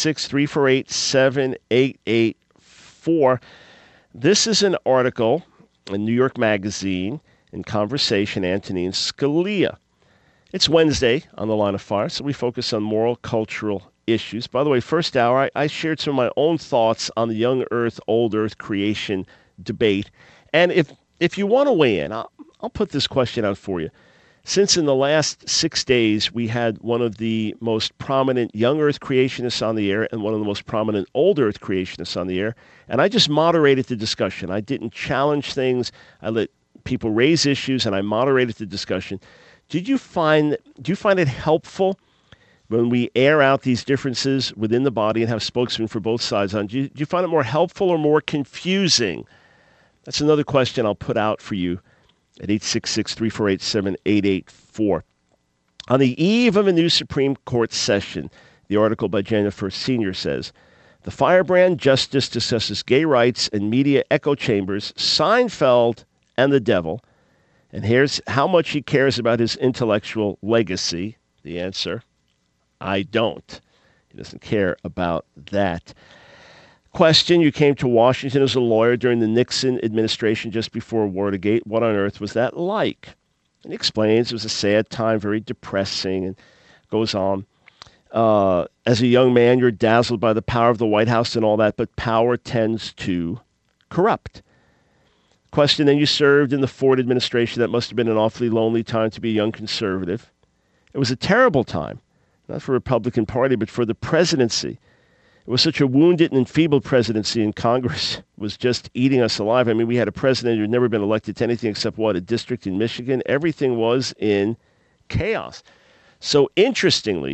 866-348-7884. This is an article in New York Magazine in Conversation, Antonin Scalia. It's Wednesday on the Line of Fire, so we focus on moral, cultural issues. By the way, first hour, I shared some of my own thoughts on the young earth, old earth creation debate. And if you want to weigh in, I'll put this question out for you. Since in the last 6 days, we had one of the most prominent young earth creationists on the air and one of the most prominent old earth creationists on the air, and I just moderated the discussion. I didn't challenge things. I let people raise issues, and I moderated the discussion. Do you find it helpful when we air out these differences within the body and have spokesmen for both sides on? Do you find it more helpful or more confusing? That's another question I'll put out for you at 866-348-7884. On the eve of a new Supreme Court session, the article by Jennifer Senior says, the firebrand justice discusses gay rights and media echo chambers, Seinfeld and the devil, and here's how much he cares about his intellectual legacy. The answer, I don't. He doesn't care about that. Question, you came to Washington as a lawyer during the Nixon administration just before Watergate. What on earth was that like? And he explains it was a sad time, very depressing, and goes on. As a young man, you're dazzled by the power of the White House and all that, but power tends to corrupt. Question, then you served in the Ford administration. That must have been an awfully lonely time to be a young conservative. It was a terrible time, not for the Republican Party, but for the presidency. It was such a wounded and enfeebled presidency, and Congress was just eating us alive. I mean, we had a president who had never been elected to anything except, a district in Michigan. Everything was in chaos. So interestingly,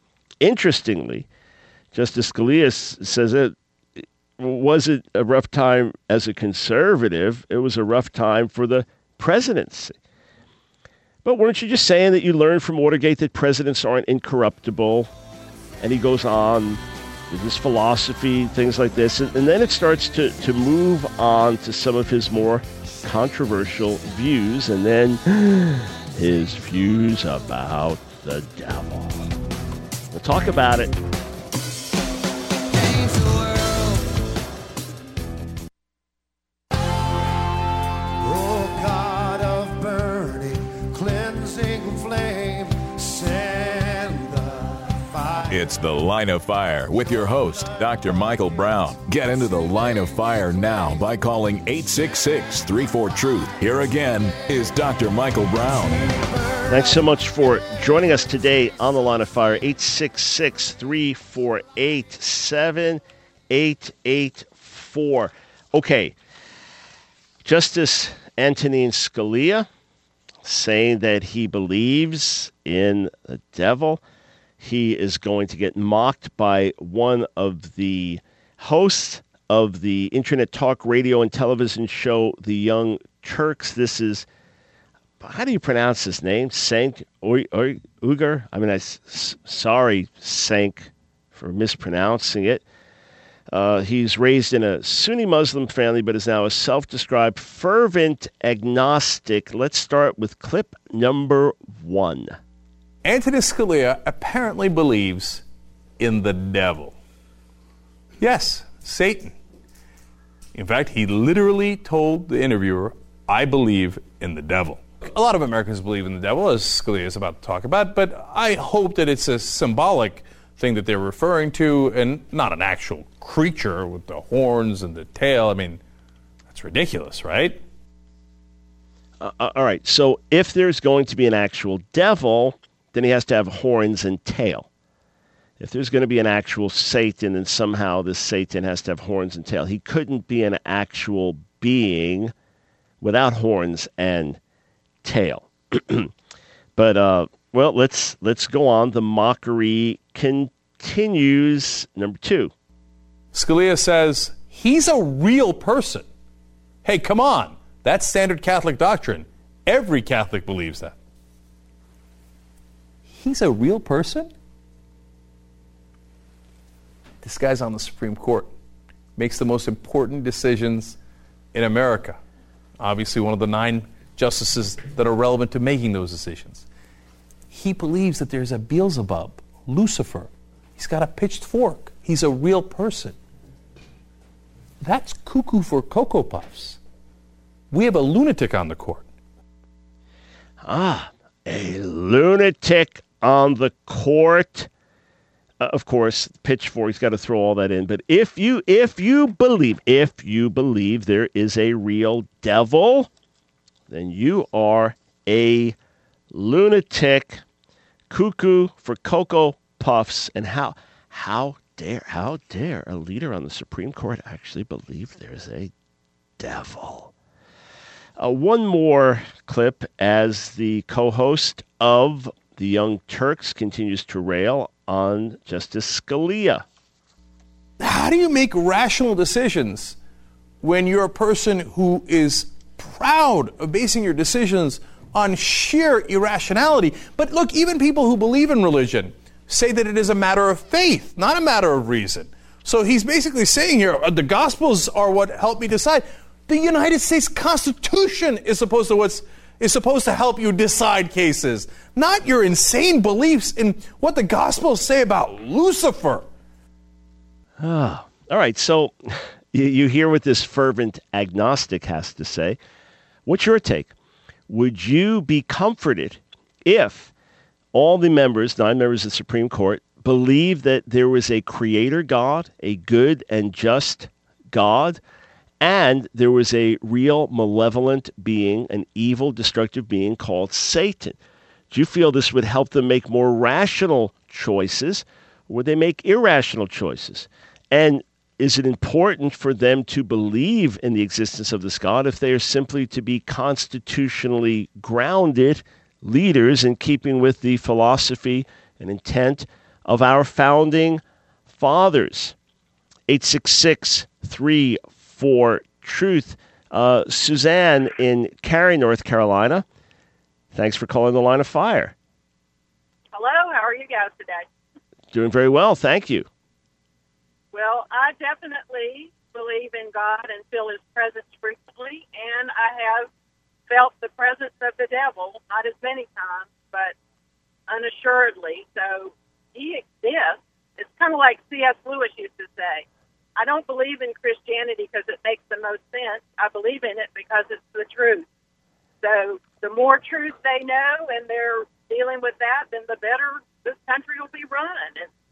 Justice Scalia says it wasn't a rough time as a conservative. It was a rough time for the presidency. But weren't you just saying that you learned from Watergate that presidents aren't incorruptible? And he goes on with his philosophy, things like this. And then it starts to move on to some of his more controversial views. And then his views about the devil. We'll talk about it. Fire. It's The Line of Fire with your host, Dr. Michael Brown. Get into the Line of Fire now by calling 866-34-TRUTH. Here again is Dr. Michael Brown. Thanks so much for joining us today on The Line of Fire. 866-348-7884. Okay, Justice Antonin Scalia saying that he believes in the devil. He is going to get mocked by one of the hosts of the internet talk radio and television show, The Young Turks. This is, how do you pronounce his name? Cenk Uygur? I mean, sorry, Cenk, for mispronouncing it. He's raised in a Sunni Muslim family, but is now a self-described fervent agnostic. Let's start with clip number 1. Antonin Scalia apparently believes in the devil. Yes, Satan. In fact, he literally told the interviewer, "I believe in the devil." A lot of Americans believe in the devil, as Scalia is about to talk about, but I hope that it's a symbolic thing that they're referring to and not an actual creature with the horns and the tail. I mean, that's ridiculous, right? All right, so if there's going to be an actual devil, then he has to have horns and tail. If there's going to be an actual Satan, then somehow this Satan has to have horns and tail. He couldn't be an actual being without horns and tail. But, well, let's go on. The mockery continues. Number 2. Scalia says he's a real person. Hey, come on. That's standard Catholic doctrine. Every Catholic believes that. He's a real person? This guy's on the Supreme Court. Makes the most important decisions in America. Obviously one of the 9 justices that are relevant to making those decisions. He believes that there's a Beelzebub, Lucifer. He's got a pitchfork. He's a real person. That's cuckoo for Cocoa Puffs. We have a lunatic on the court. A lunatic on the court. Of course, pitchfork, he's got to throw all that in. But if you believe there is a real devil, then you are a lunatic, cuckoo for Cocoa Puffs. And how dare a leader on the Supreme Court actually believe there's a devil? One more clip as the co-host of The Young Turks continues to rail on Justice Scalia. How do you make rational decisions when you're a person who is proud of basing your decisions on sheer irrationality? But look, even people who believe in religion say that it is a matter of faith, not a matter of reason. So he's basically saying here, the Gospels are what help me decide. The United States Constitution is supposed to help you decide cases, not your insane beliefs in what the Gospels say about Lucifer. All right, so you hear what this fervent agnostic has to say. What's your take? Would you be comforted if all the 9 members of the Supreme Court, believe that there was a creator God, a good and just God, and there was a real malevolent being, an evil, destructive being called Satan? Do you feel this would help them make more rational choices, or would they make irrational choices? And is it important for them to believe in the existence of this God if they are simply to be constitutionally grounded leaders in keeping with the philosophy and intent of our founding fathers? 866-34-TRUTH. Suzanne in Cary, North Carolina. Thanks for calling The Line of Fire. Hello, how are you guys today? Doing very well, thank you. Well, I definitely believe in God and feel His presence frequently, and I have felt the presence of the devil, not as many times, but unassuredly. So he exists. It's kind of like C.S. Lewis used to say, I don't believe in Christianity because it makes the most sense. I believe in it because it's the truth. So the more truth they know and they're dealing with that, then the better this country will be run. And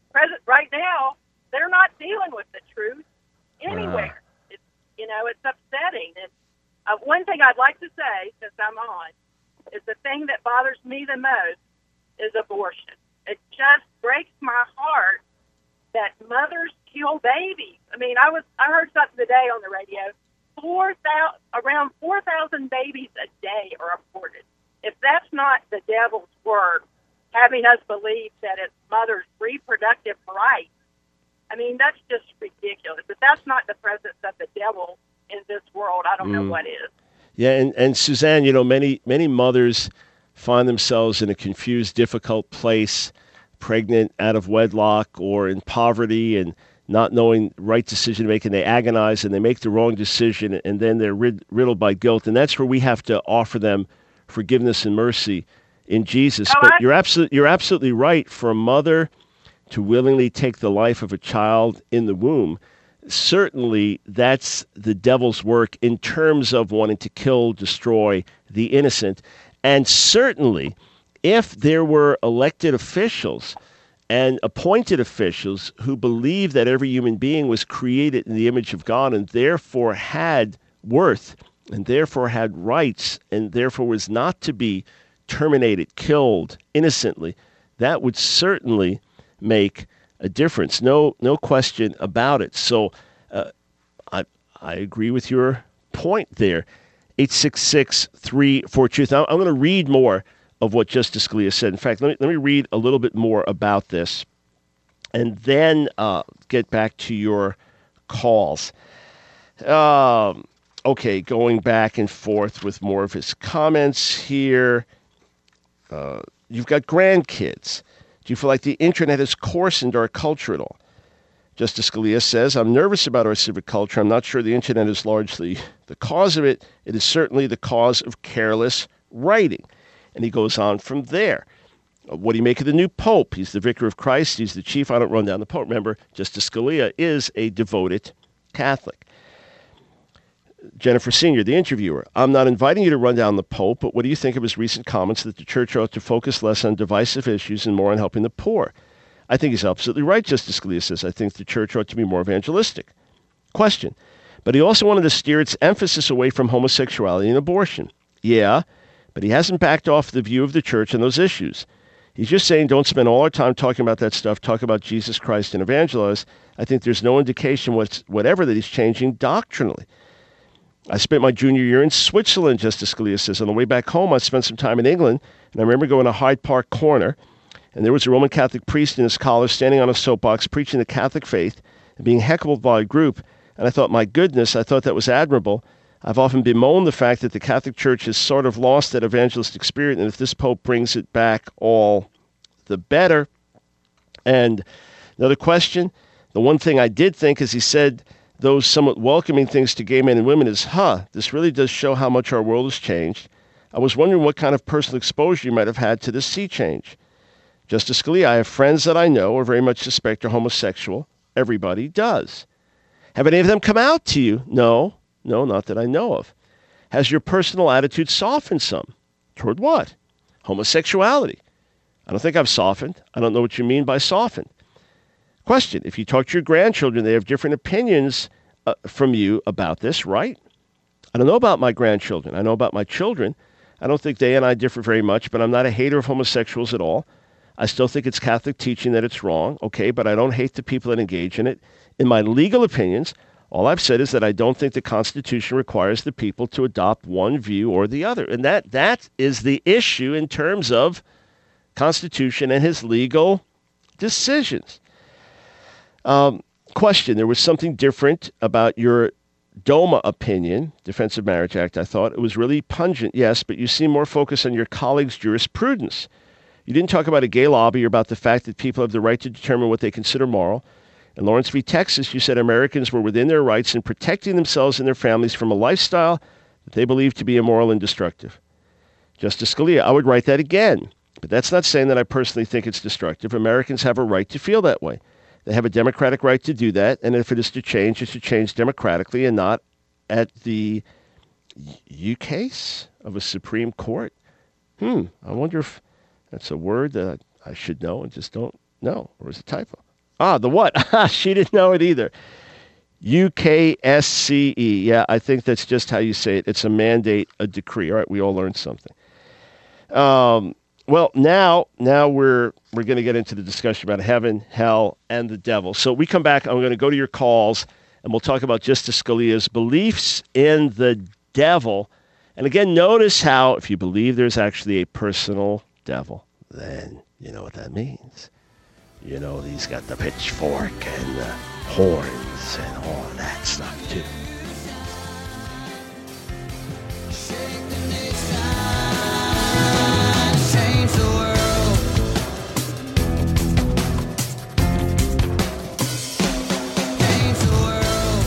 right now, they're not dealing with the truth anywhere. It's upsetting. And one thing I'd like to say, since I'm on, is the thing that bothers me the most is abortion. It just breaks my heart that mothers kill babies. I mean, I heard something today on the radio. Around 4,000 babies a day are aborted. If that's not the devil's work, having us believe that it's mothers' reproductive rights, I mean, that's just ridiculous. If that's not the presence of the devil in this world, I don't know what is. Yeah, and Suzanne, many mothers find themselves in a confused, difficult place, pregnant, out of wedlock, or in poverty, and not knowing the right decision to make, and they agonize, and they make the wrong decision, and then they're riddled by guilt. And that's where we have to offer them forgiveness and mercy in Jesus. But you're absolutely right. For a mother to willingly take the life of a child in the womb, certainly that's the devil's work in terms of wanting to kill, destroy the innocent. And certainly, if there were elected officials and appointed officials who believed that every human being was created in the image of God and therefore had worth and therefore had rights and therefore was not to be terminated, killed innocently, that would certainly make a difference. No question about it. So I agree with your point there. 866-34-TRUTH. I'm going to read more of what Justice Scalia said. In fact, let me read a little bit more about this and then get back to your calls. Okay, going back and forth with more of his comments here. You've got grandkids. Do you feel like the internet has coarsened our culture at all? Justice Scalia says, I'm nervous about our civic culture. I'm not sure the internet is largely the cause of it. It is certainly the cause of careless writing. And he goes on from there. What do you make of the new Pope? He's the vicar of Christ. He's the chief. I don't run down the Pope. Remember, Justice Scalia is a devoted Catholic. Jennifer Senior, the interviewer, I'm not inviting you to run down the Pope, but what do you think of his recent comments that the church ought to focus less on divisive issues and more on helping the poor? I think he's absolutely right, Justice Scalia says. I think the church ought to be more evangelistic. Question. But he also wanted to steer its emphasis away from homosexuality and abortion. Yeah, but he hasn't backed off the view of the church on those issues. He's just saying don't spend all our time talking about that stuff, talk about Jesus Christ and evangelize. I think there's no indication whatever that he's changing doctrinally. I spent my junior year in Switzerland, Justice Scalia says. On the way back home, I spent some time in England, and I remember going to Hyde Park Corner, and there was a Roman Catholic priest and his scholar standing on a soapbox preaching the Catholic faith and being heckled by a group, and I thought, my goodness, I thought that was admirable. I've often bemoaned the fact that the Catholic Church has sort of lost that evangelistic spirit, and if this Pope brings it back, all the better. And another question, the one thing I did think is he said those somewhat welcoming things to gay men and women is, this really does show how much our world has changed. I was wondering what kind of personal exposure you might have had to this sea change. Justice Scalia, I have friends that I know or very much suspect are homosexual. Everybody does. Have any of them come out to you? No, not that I know of. Has your personal attitude softened some? Toward what? Homosexuality. I don't think I've softened. I don't know what you mean by softened. Question, if you talk to your grandchildren, they have different opinions from you about this, right? I don't know about my grandchildren. I know about my children. I don't think they and I differ very much, but I'm not a hater of homosexuals at all. I still think it's Catholic teaching that it's wrong, okay, but I don't hate the people that engage in it. In my legal opinions, all I've said is that I don't think the Constitution requires the people to adopt one view or the other. And that is the issue in terms of Constitution and his legal decisions. Question, there was something different about your DOMA opinion, Defense of Marriage Act, I thought. It was really pungent, yes, but you seem more focused on your colleagues' jurisprudence. You didn't talk about a gay lobby or about the fact that people have the right to determine what they consider moral. In Lawrence v. Texas, you said Americans were within their rights in protecting themselves and their families from a lifestyle that they believe to be immoral and destructive. Justice Scalia, I would write that again, but that's not saying that I personally think it's destructive. Americans have a right to feel that way. They have a democratic right to do that, and if it is to change, it should change democratically and not at the case of a Supreme Court. I wonder if that's a word that I should know and just don't know, or is it a typo? The what? She didn't know it either. UKSCE. Yeah, I think that's just how you say it. It's a mandate, a decree. All right, we all learned something. Well, now we're going to get into the discussion about heaven, hell, and the devil. So we come back. I'm going to go to your calls, and we'll talk about Justice Scalia's beliefs in the devil. And again, notice how if you believe there's actually a personal devil, then you know what that means. You know he's got the pitchfork and the horns and all of that stuff too. Change the world. Change the world.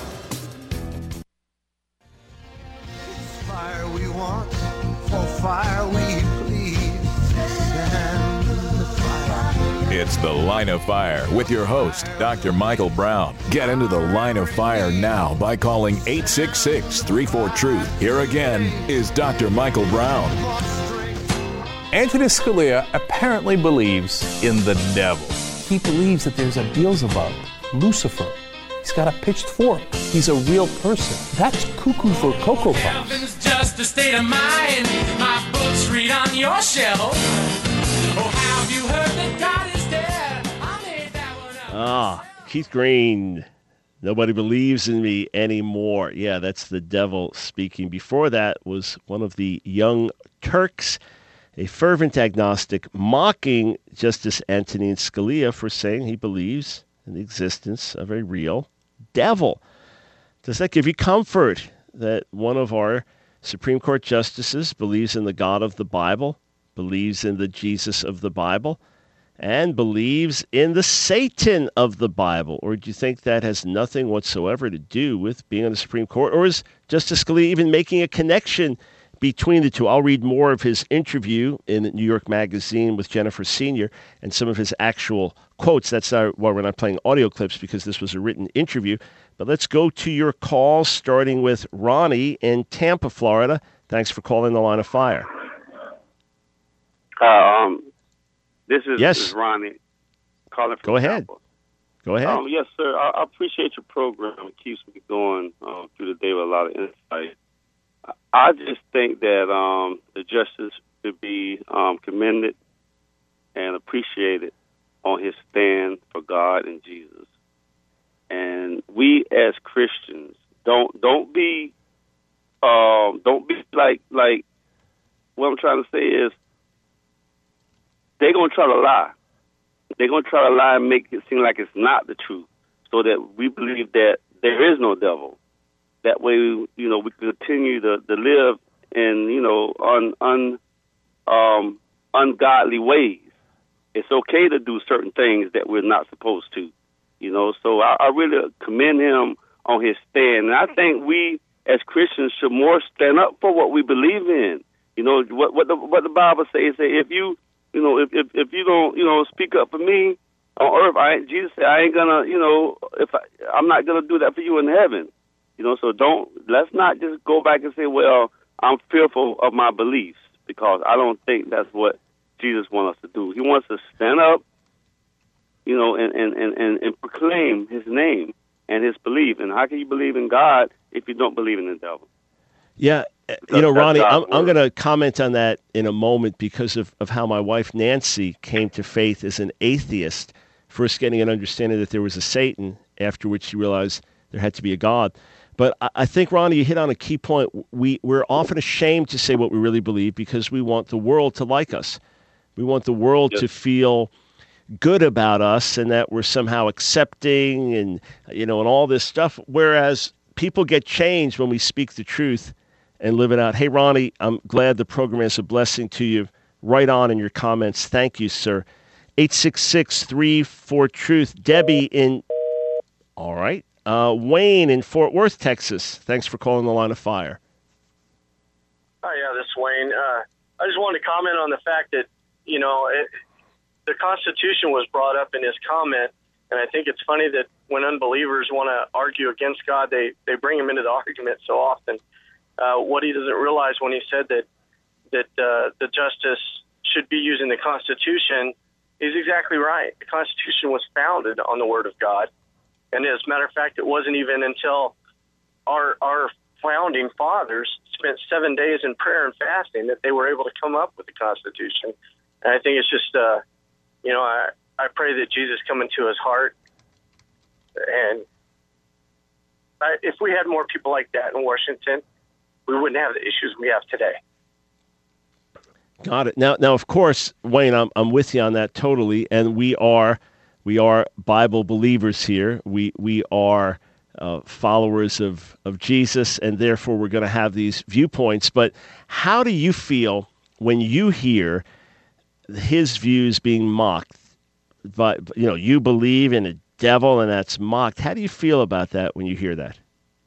It's fire we want, for fire we plead. Send the fire. It's The Line of Fire with your host, Dr. Michael Brown. Get into the Line of Fire now by calling 866-34-TRUTH. Here again is Dr. Michael Brown. Anthony Scalia apparently believes in the devil. He believes that there's a Beelzebub, Lucifer. He's got a pitchfork. He's a real person. That's cuckoo for Cocoa Puffs. Heaven's just a state of mind. My books read on your shelf. Oh, have you heard that God is dead? I made that one up. Keith Green. Nobody believes in me anymore. Yeah, that's the devil speaking. Before that was one of the Young Turks, a fervent agnostic, mocking Justice Antonin Scalia for saying he believes in the existence of a real devil. Does that give you comfort that one of our Supreme Court justices believes in the God of the Bible, believes in the Jesus of the Bible, and believes in the Satan of the Bible? Or do you think that has nothing whatsoever to do with being on the Supreme Court? Or is Justice Scalia even making a connection between the two? I'll read more of his interview in New York Magazine with Jennifer Senior and some of his actual quotes. That's why we're not playing audio clips, because this was a written interview. But let's go to your calls, starting with Ronnie in Tampa, Florida. Thanks for calling The Line of Fire. This is Ronnie calling from Go ahead. Tampa. Go ahead. Yes, sir. I appreciate your program. It keeps me going through the day with a lot of insight. I just think that the justice should be commended and appreciated on his stand for God and Jesus. And we as Christians don't be like what I'm trying to say is they're gonna try to lie. They're gonna try to lie and make it seem like it's not the truth, so that we believe that there is no devil. That way, we continue to live in, ungodly ways. It's okay to do certain things that we're not supposed to, So I really commend him on his stand. And I think we as Christians should more stand up for what we believe in. What the Bible says. If you don't, speak up for me on earth, Jesus said, I ain't gonna, I'm not gonna do that for you in heaven. So let's not just go back and say, well, I'm fearful of my beliefs, because I don't think that's what Jesus wants us to do. He wants us to stand up, and proclaim his name and his belief. And how can you believe in God if you don't believe in the devil? Yeah. Ronnie, I'm going to comment on that in a moment because of how my wife, Nancy, came to faith as an atheist, first getting an understanding that there was a Satan, after which she realized there had to be a God. But I think, Ronnie, you hit on a key point. We're often ashamed to say what we really believe because we want the world to like us. We want the world to feel good about us and that we're somehow accepting and all this stuff. Whereas people get changed when we speak the truth and live it out. Hey, Ronnie, I'm glad the program is a blessing to you. Right on in your comments. Thank you, sir. 866-34-TRUTH. Debbie in... All right. Wayne in Fort Worth, Texas. Thanks for calling The Line of Fire. Hi, this is Wayne. I just wanted to comment on the fact that, the Constitution was brought up in his comment, and I think it's funny that when unbelievers want to argue against God, they bring him into the argument so often. What he doesn't realize when he said that the justice should be using the Constitution he's exactly right. The Constitution was founded on the Word of God. And as a matter of fact, it wasn't even until our founding fathers spent 7 days in prayer and fasting that they were able to come up with the Constitution. And I think it's just, I pray that Jesus come into his heart. And if we had more people like that in Washington, we wouldn't have the issues we have today. Got it. Now, of course, Wayne, I'm with you on that totally, and we are Bible believers here. We are followers of Jesus, and therefore we're going to have these viewpoints. But how do you feel when you hear his views being mocked? But you believe in a devil, and that's mocked. How do you feel about that when you hear that?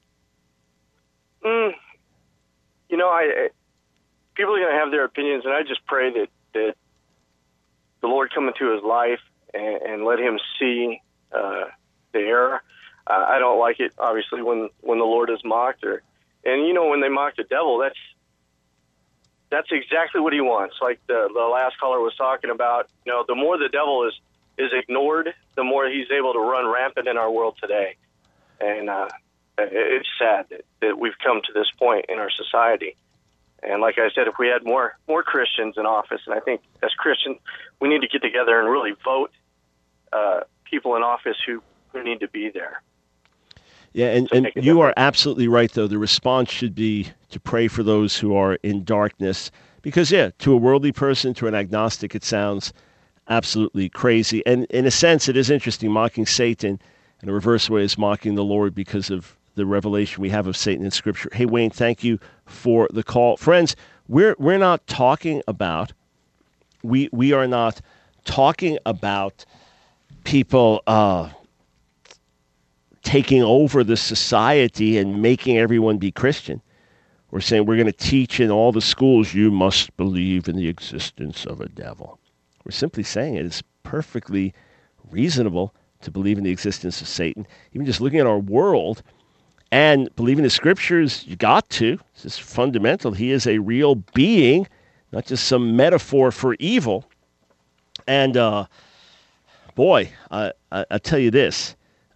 People are going to have their opinions, and I just pray that the Lord come into his life and let him see the error. I don't like it, obviously, when the Lord is mocked, when they mock the devil, that's exactly what he wants. Like the last caller was talking about, the more the devil is ignored, the more he's able to run rampant in our world today. And it's sad that we've come to this point in our society. And like I said, if we had more Christians in office, and I think as Christians, we need to get together and really vote people in office who need to be there. Yeah, and you are absolutely right, though. The response should be to pray for those who are in darkness. Because, to a worldly person, to an agnostic, it sounds absolutely crazy. And in a sense, it is interesting, mocking Satan in a reverse way is mocking the Lord because of the revelation we have of Satan in Scripture. Hey, Wayne, thank you for the call. Friends, we're not talking about, we are not talking about people taking over the society and making everyone be Christian. We're saying we're going to teach in all the schools, you must believe in the existence of a devil. We're simply saying it is perfectly reasonable to believe in the existence of Satan. Even just looking at our world and believing the Scriptures, you got to. It's just fundamental. He is a real being, not just some metaphor for evil. And I tell you this.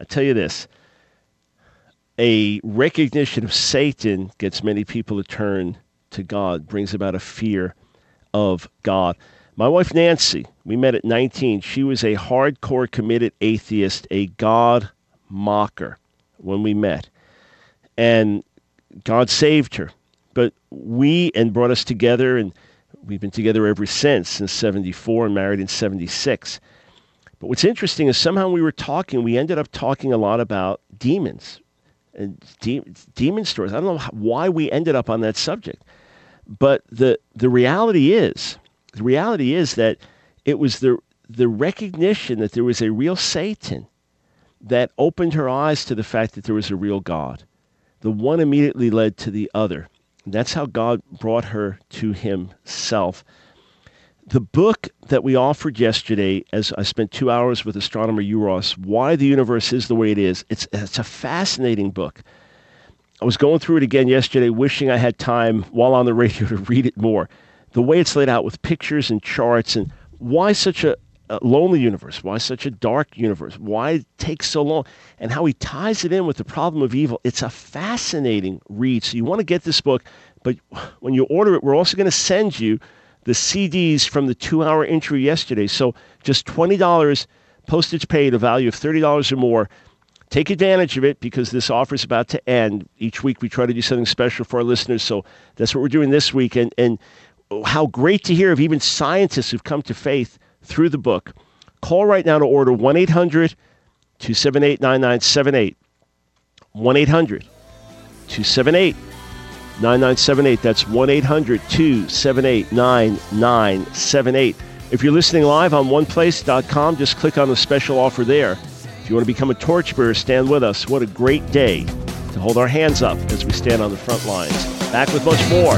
A recognition of Satan gets many people to turn to God, brings about a fear of God. My wife, Nancy, we met at 19. She was a hardcore committed atheist, a God mocker when we met. And God saved her. But and brought us together, and we've been together ever since 74 and married in 76. But what's interesting is somehow we ended up talking a lot about demons and demon stories. I don't know why we ended up on that subject. But the reality is that it was the recognition that there was a real Satan that opened her eyes to the fact that there was a real God. The one immediately led to the other. And that's how God brought her to himself. The book that we offered yesterday, as I spent 2 hours with astronomer Uros, Why the Universe is the Way It Is, it's a fascinating book. I was going through it again yesterday, wishing I had time while on the radio to read it more. The way it's laid out with pictures and charts, and why such a lonely universe, why such a dark universe, why it takes so long, and how he ties it in with the problem of evil. It's a fascinating read. So you want to get this book, but when you order it, we're also going to send you the CDs from the 2-hour intro yesterday. So just $20, postage paid, a value of $30 or more. Take advantage of it because this offer is about to end. Each week we try to do something special for our listeners. So that's what we're doing this week. And how great to hear of even scientists who've come to faith through the book. Call right now to order 1-800-278-9978. 1-800-278-9978. That's 1-800-278-9978. If you're listening live on oneplace.com, just click on the special offer there. If you want to become a torchbearer, stand with us. What a great day to hold our hands up as we stand on the front lines. Back with much more.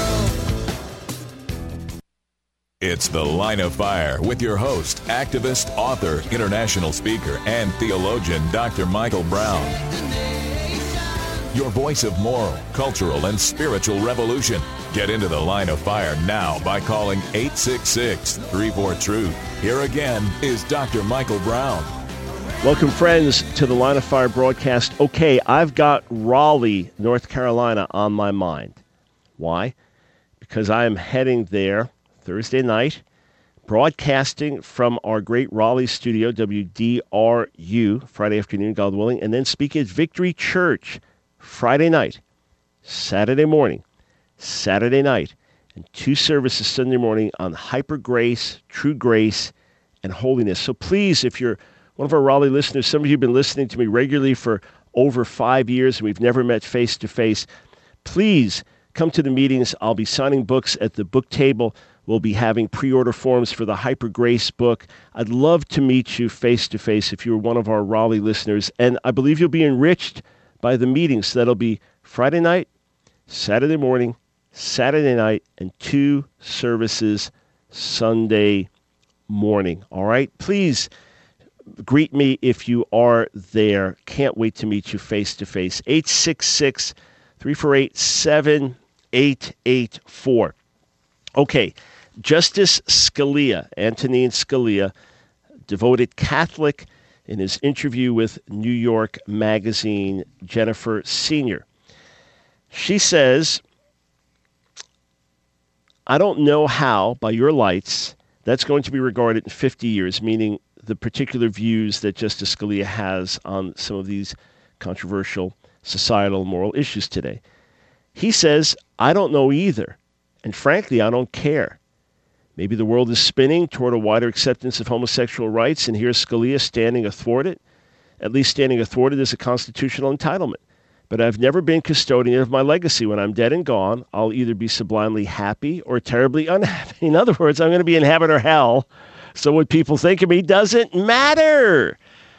It's The Line of Fire with your host, activist, author, international speaker, and theologian, Dr. Michael Brown. your voice of moral, cultural, and spiritual revolution. Get into the line of fire now by calling 866-34-TRUTH. Here again is Dr. Michael Brown. Welcome, friends, to the Line of Fire broadcast. Okay, I've got Raleigh, North Carolina on my mind. Why? Because I am heading there Thursday night, broadcasting from our great Raleigh studio, WDRU, Friday afternoon, God willing, and then speaking at Victory Church Friday night, Saturday morning, Saturday night, and 2 services Sunday morning on hyper grace, true grace, and holiness. So please, if you're one of our Raleigh listeners, some of you have been listening to me regularly for over 5 years, and we've never met face to face, please come to the meetings. I'll be signing books at the book table. We'll be having pre-order forms for the Hyper Grace book. I'd love to meet you face to face if you're one of our Raleigh listeners, and I believe you'll be enriched by the meetings. That'll be Friday night, Saturday morning, Saturday night, and 2 services Sunday morning. All right? Please greet me if you are there. Can't wait to meet you face to face. 866-348-7884. Okay, Justice Scalia, Antonin Scalia, devoted Catholic, in his interview with New York Magazine, Jennifer Senior. She says, I don't know how, by your lights, that's going to be regarded in 50 years, meaning the particular views that Justice Scalia has on some of these controversial societal and moral issues today. He says, I don't know either, and frankly, I don't care. Maybe the world is spinning toward a wider acceptance of homosexual rights, and here's Scalia standing athwart it. At least standing athwart it is a constitutional entitlement. But I've never been custodian of my legacy. When I'm dead and gone, I'll either be sublimely happy or terribly unhappy. In other words, I'm going to be in heaven or hell. So what people think of me doesn't matter.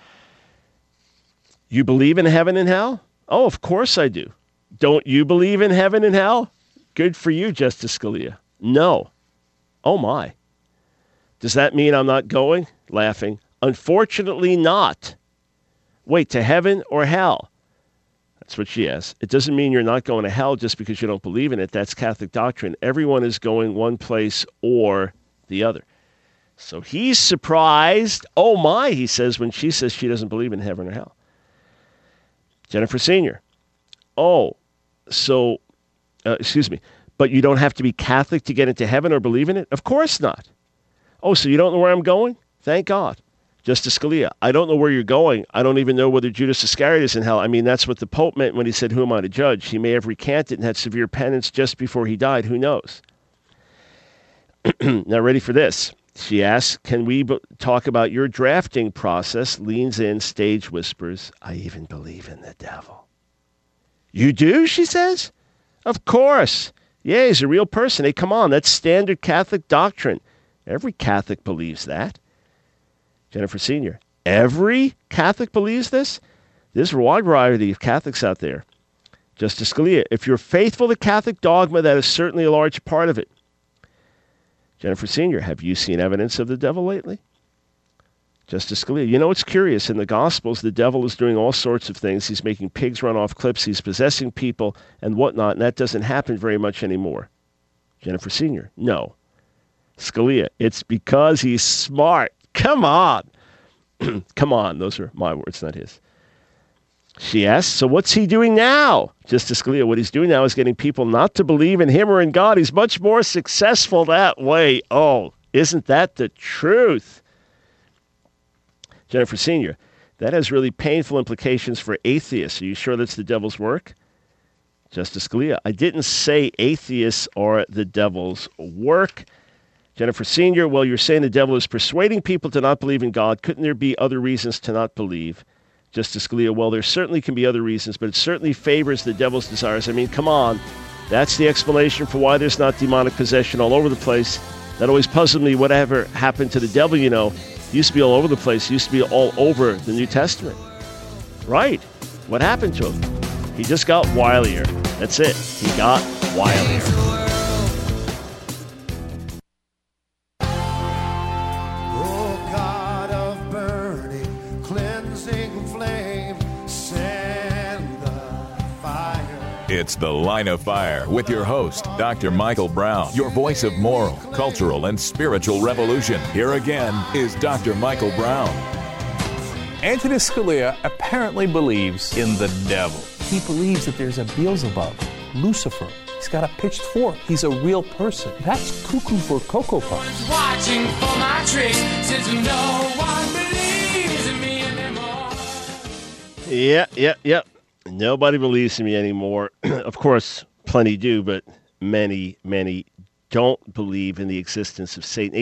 You believe in heaven and hell? Oh, of course I do. Don't you believe in heaven and hell? Good for you, Justice Scalia. No. Oh, my. Does that mean I'm not going? Laughing. Unfortunately not. Wait, to heaven or hell? That's what she asked. It doesn't mean you're not going to hell just because you don't believe in it. That's Catholic doctrine. Everyone is going one place or the other. So he's surprised. Oh, my, he says, when she says she doesn't believe in heaven or hell. Jennifer Senior. Oh, so, excuse me, but you don't have to be Catholic to get into heaven or believe in it? Of course not. Oh, so you don't know where I'm going? Thank God. Justice Scalia, I don't know where you're going. I don't even know whether Judas Iscariot is in hell. I mean, that's what the Pope meant when he said, who am I to judge? He may have recanted and had severe penance just before he died. Who knows? Now, ready for this. She asks, can we talk about your drafting process? Leans in, stage whispers, I even believe in the devil. You do, she says? Of course. Yeah, he's a real person. Hey, come on, that's standard Catholic doctrine. Every Catholic believes that. Jennifer Senior, every Catholic believes this? There's a wide variety of Catholics out there. Justice Scalia, if you're faithful to Catholic dogma, that is certainly a large part of it. Jennifer Senior, have you seen evidence of the devil lately? Justice Scalia, you know, it's curious. In the Gospels, the devil is doing all sorts of things. He's making pigs run off cliffs. He's possessing people and whatnot, and that doesn't happen very much anymore. Jennifer Senior, no. Scalia, it's because he's smart. Come on. Come on. Those are my words, not his. She asks, so what's he doing now? Justice Scalia, what he's doing now is getting people not to believe in him or in God. He's much more successful that way. Oh, isn't that the truth? Jennifer Senior, that has really painful implications for atheists. Are you sure that's the devil's work? Justice Scalia, I didn't say atheists are the devil's work. Jennifer Senior, well, you're saying the devil is persuading people to not believe in God. Couldn't there be other reasons to not believe? Justice Scalia, well, there certainly can be other reasons, but it certainly favors the devil's desires. I mean, come on. That's the explanation for why there's not demonic possession all over the place. That always puzzled me. Whatever happened to the devil, you know, used to be all over the place. Used to be all over the New Testament. Right. What happened to him? He just got wilier. That's it. He got wilier. It's The Line of Fire with your host, Dr. Michael Brown, your voice of moral, cultural, and spiritual revolution. Here again is Dr. Michael Brown. Anthony Scalia apparently believes in the devil. He believes that there's a Beelzebub, Lucifer. He's got a pitched fork. He's a real person. That's cuckoo for Cocoa Puffs. Watching for my tricks since no one believes in me anymore. Yeah. Nobody believes in me anymore. Of course, plenty do, but many don't believe in the existence of Satan.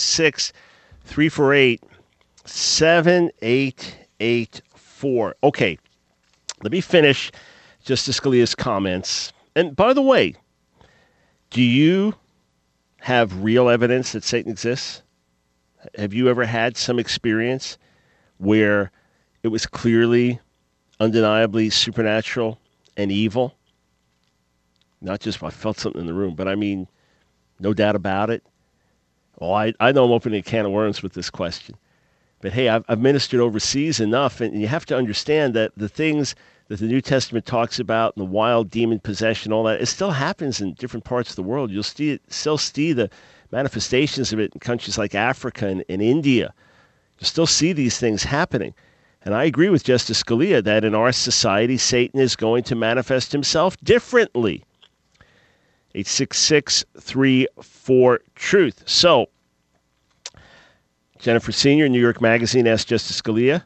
866-348-7884. Okay, let me finish Justice Scalia's comments. And by the way, do you have real evidence that Satan exists? Have you ever had some experience where it was clearly, undeniably supernatural and evil? Not just I felt something in the room, but I mean, no doubt about it. Well, I know I'm opening a can of worms with this question. But hey, I've ministered overseas enough, and you have to understand that the things that the New Testament talks about, and the wild demon possession, all that, it still happens in different parts of the world. You'll still see the manifestations of it in countries like Africa and India. You still see these things happening. And I agree with Justice Scalia that in our society, Satan is going to manifest himself differently. 866-34-TRUTH. So, Jennifer Senior, New York Magazine, asked Justice Scalia.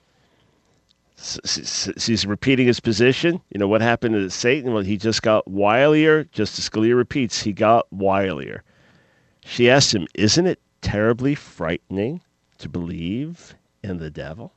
He's repeating his position. You know, what happened to Satan? Well, he just got wilier. Justice Scalia repeats, he got wilier. She asked him, isn't it terribly frightening to believe in the devil?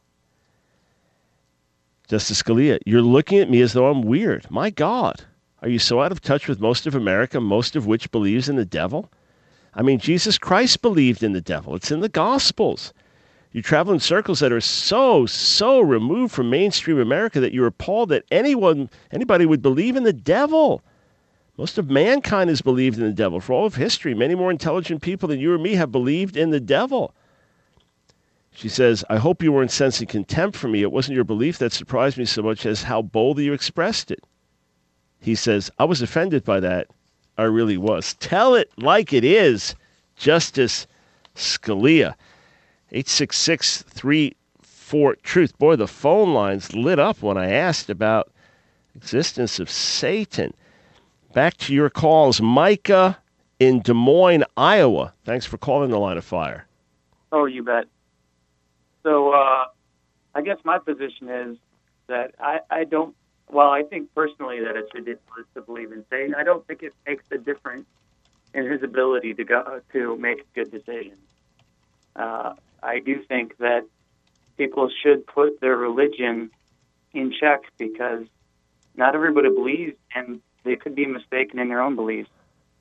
Justice Scalia, you're looking at me as though I'm weird. My God, are you so out of touch with most of America, most of which believes in the devil? I mean, Jesus Christ believed in the devil. It's in the Gospels. You travel in circles that are so removed from mainstream America that you're appalled that anybody would believe in the devil. Most of mankind has believed in the devil. For all of history, many more intelligent people than you or me have believed in the devil. She says, I hope you weren't sensing contempt for me. It wasn't your belief that surprised me so much as how boldly you expressed it. He says, I was offended by that. I really was. Tell it like it is, Justice Scalia. 866-34-TRUTH. Boy, the phone lines lit up when I asked about existence of Satan. Back to your calls. Micah in Des Moines, Iowa. Thanks for calling The Line of Fire. Oh, you bet. So I guess my position is that I don't, well, I think personally that it's ridiculous to believe in Satan. I don't think it makes a difference in his ability to make good decisions. I do think that people should put their religion in check because not everybody believes, and they could be mistaken in their own beliefs.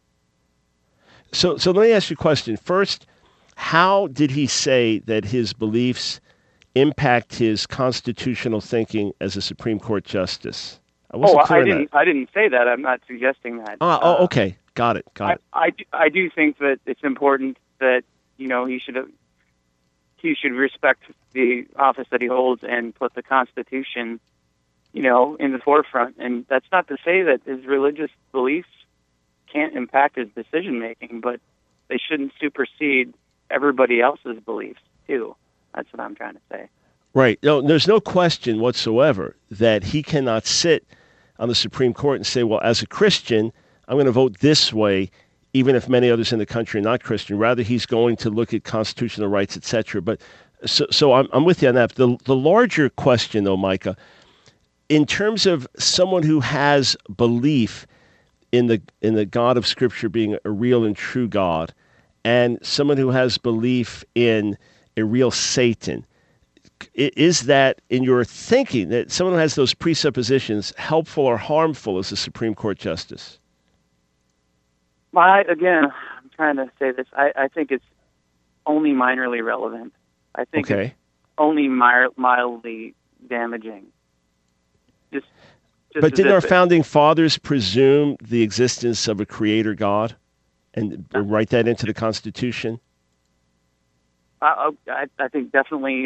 So let me ask you a question. First, how did he say that his beliefs impact his constitutional thinking as a Supreme Court justice? I didn't say that. I'm not suggesting that. Okay. Got it. I do think that it's important that, you know, he should respect the office that he holds and put the Constitution, you know, in the forefront. And that's not to say that his religious beliefs can't impact his decision making, but they shouldn't supersede everybody else's beliefs too. That's what I'm trying to say. Right. No, there's no question whatsoever that he cannot sit on the Supreme Court and say, well, as a Christian, I'm going to vote this way, even if many others in the country are not Christian. Rather, he's going to look at constitutional rights, etc. But so I'm with you on that. The larger question, though, Micah, in terms of someone who has belief in the God of Scripture being a real and true God, and someone who has belief in a real Satan, is that, in your thinking, that someone who has those presuppositions helpful or harmful as a Supreme Court justice? Again, I'm trying to say this. I think it's only minorly relevant. I think it's only mildly damaging. But didn't our founding fathers presume the existence of a creator God and write that into the Constitution? I think definitely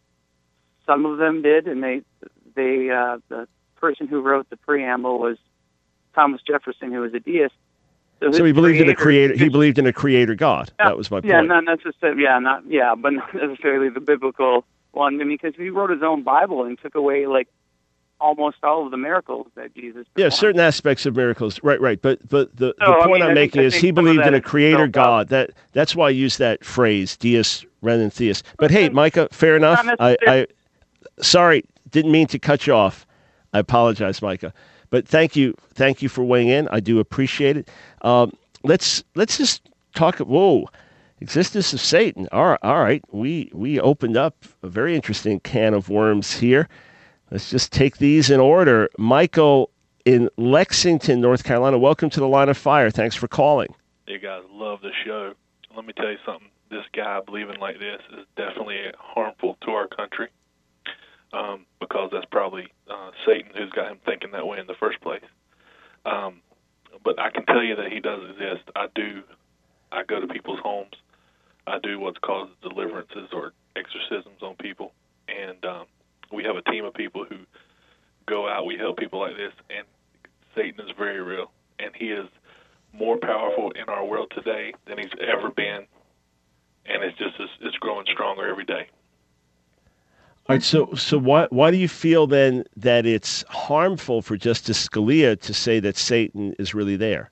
some of them did, and the person who wrote the preamble was Thomas Jefferson, who was a deist. So his he believed in a creator- creator. He believed in a creator God. That was my point. Yeah, not necessarily. But not necessarily the biblical one. I mean, because he wrote his own Bible and took away like almost all of the miracles that Jesus performed. Yeah, certain aspects of miracles. Right. But the I point mean, I'm I making think is he some of believed that in a is creator built up. God. That's why I use that phrase, deist rather than theist. But hey, Micah, fair enough. Not I sorry, didn't mean to cut you off. I apologize, Micah. But thank you for weighing in. I do appreciate it. Let's just talk. Whoa, existence of Satan. All right. We opened up a very interesting can of worms here. Let's just take these in order. Michael in Lexington, North Carolina. Welcome to the Line of Fire. Thanks for calling. You guys love the show. Let me tell you something. This guy believing like this is definitely harmful to our country, because that's probably Satan who's got him thinking that way in the first place. But I can tell you that he does exist. I go to people's homes. I do what's called deliverances or exorcisms on people. And we have a team of people who go out. We help people like this. And Satan is very real. And he is more powerful in our world today than he's ever been. And it's growing stronger every day. All right, so why do you feel then that it's harmful for Justice Scalia to say that Satan is really there?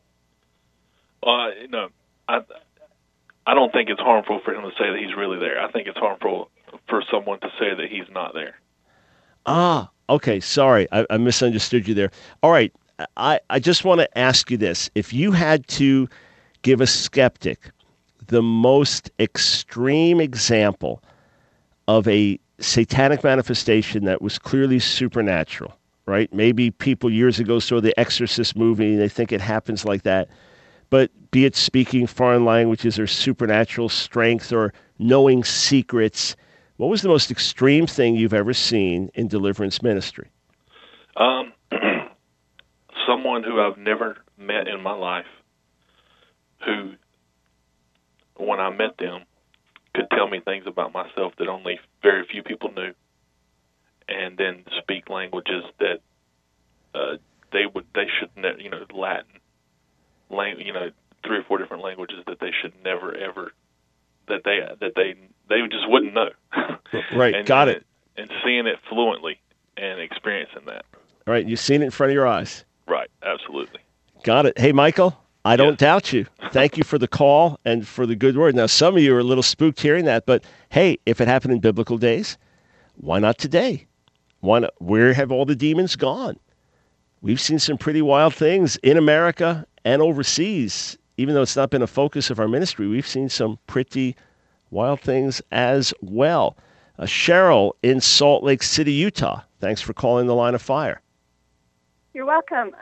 I don't think it's harmful for him to say that he's really there. I think it's harmful for someone to say that he's not there. Okay, sorry, I misunderstood you there. All right, I just want to ask you this. If you had to give a skeptic the most extreme example of a satanic manifestation that was clearly supernatural, right? Maybe people years ago saw the Exorcist movie and they think it happens like that. But be it speaking foreign languages or supernatural strength or knowing secrets, what was the most extreme thing you've ever seen in deliverance ministry? Someone who I've never met in my life, who, when I met them, could tell me things about myself that only very few people knew, and then speak languages that they should Latin, 3 or 4 different languages that they should never ever that they just wouldn't know. Right, and, got it. And seeing it fluently and experiencing that. All right, you've seen it in front of your eyes. Right, absolutely. Got it. Hey, Michael, I don't doubt you. Thank you for the call and for the good word. Now, some of you are a little spooked hearing that, but hey, if it happened in biblical days, why not today? Where have all the demons gone? We've seen some pretty wild things in America and overseas. Even though it's not been a focus of our ministry, we've seen some pretty wild things as well. Cheryl in Salt Lake City, Utah. Thanks for calling the Line of Fire. You're welcome.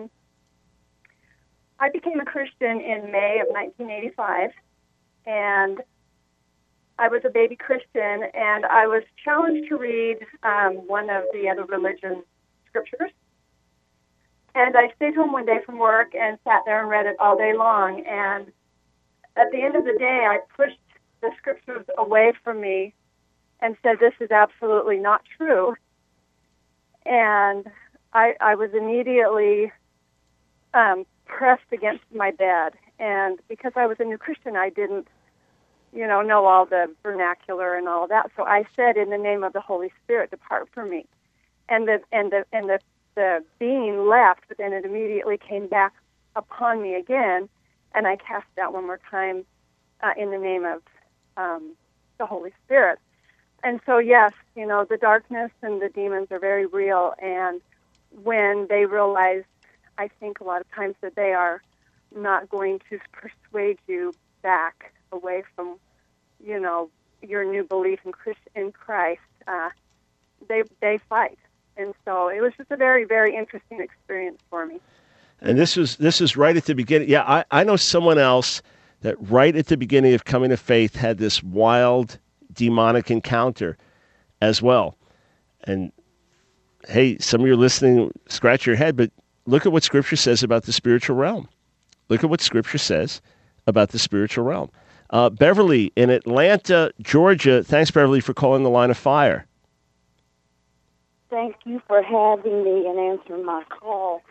I became a Christian in May of 1985, and I was a baby Christian, and I was challenged to read one of the other religion scriptures. And I stayed home one day from work and sat there and read it all day long. And at the end of the day, I pushed the scriptures away from me and said, this is absolutely not true. And I was immediately pressed against my bed. And because I was a new Christian, I didn't, know all the vernacular and all that. So I said, in the name of the Holy Spirit, depart from me. And the being left, but then it immediately came back upon me again, and I cast it out one more time in the name of the Holy Spirit. And so, yes, the darkness and the demons are very real, and when they realize, I think a lot of times that they are not going to persuade you back away from, your new belief in Christ, they fight. And so it was just a very, very interesting experience for me. And this is right at the beginning. Yeah, I know someone else that right at the beginning of coming to faith had this wild demonic encounter as well. And hey, some of you listening, scratch your head, but look at what Scripture says about the spiritual realm. Look at what Scripture says about the spiritual realm. Beverly in Atlanta, Georgia. Thanks, Beverly, for calling the Line of Fire. Thank you for having me and answering my call.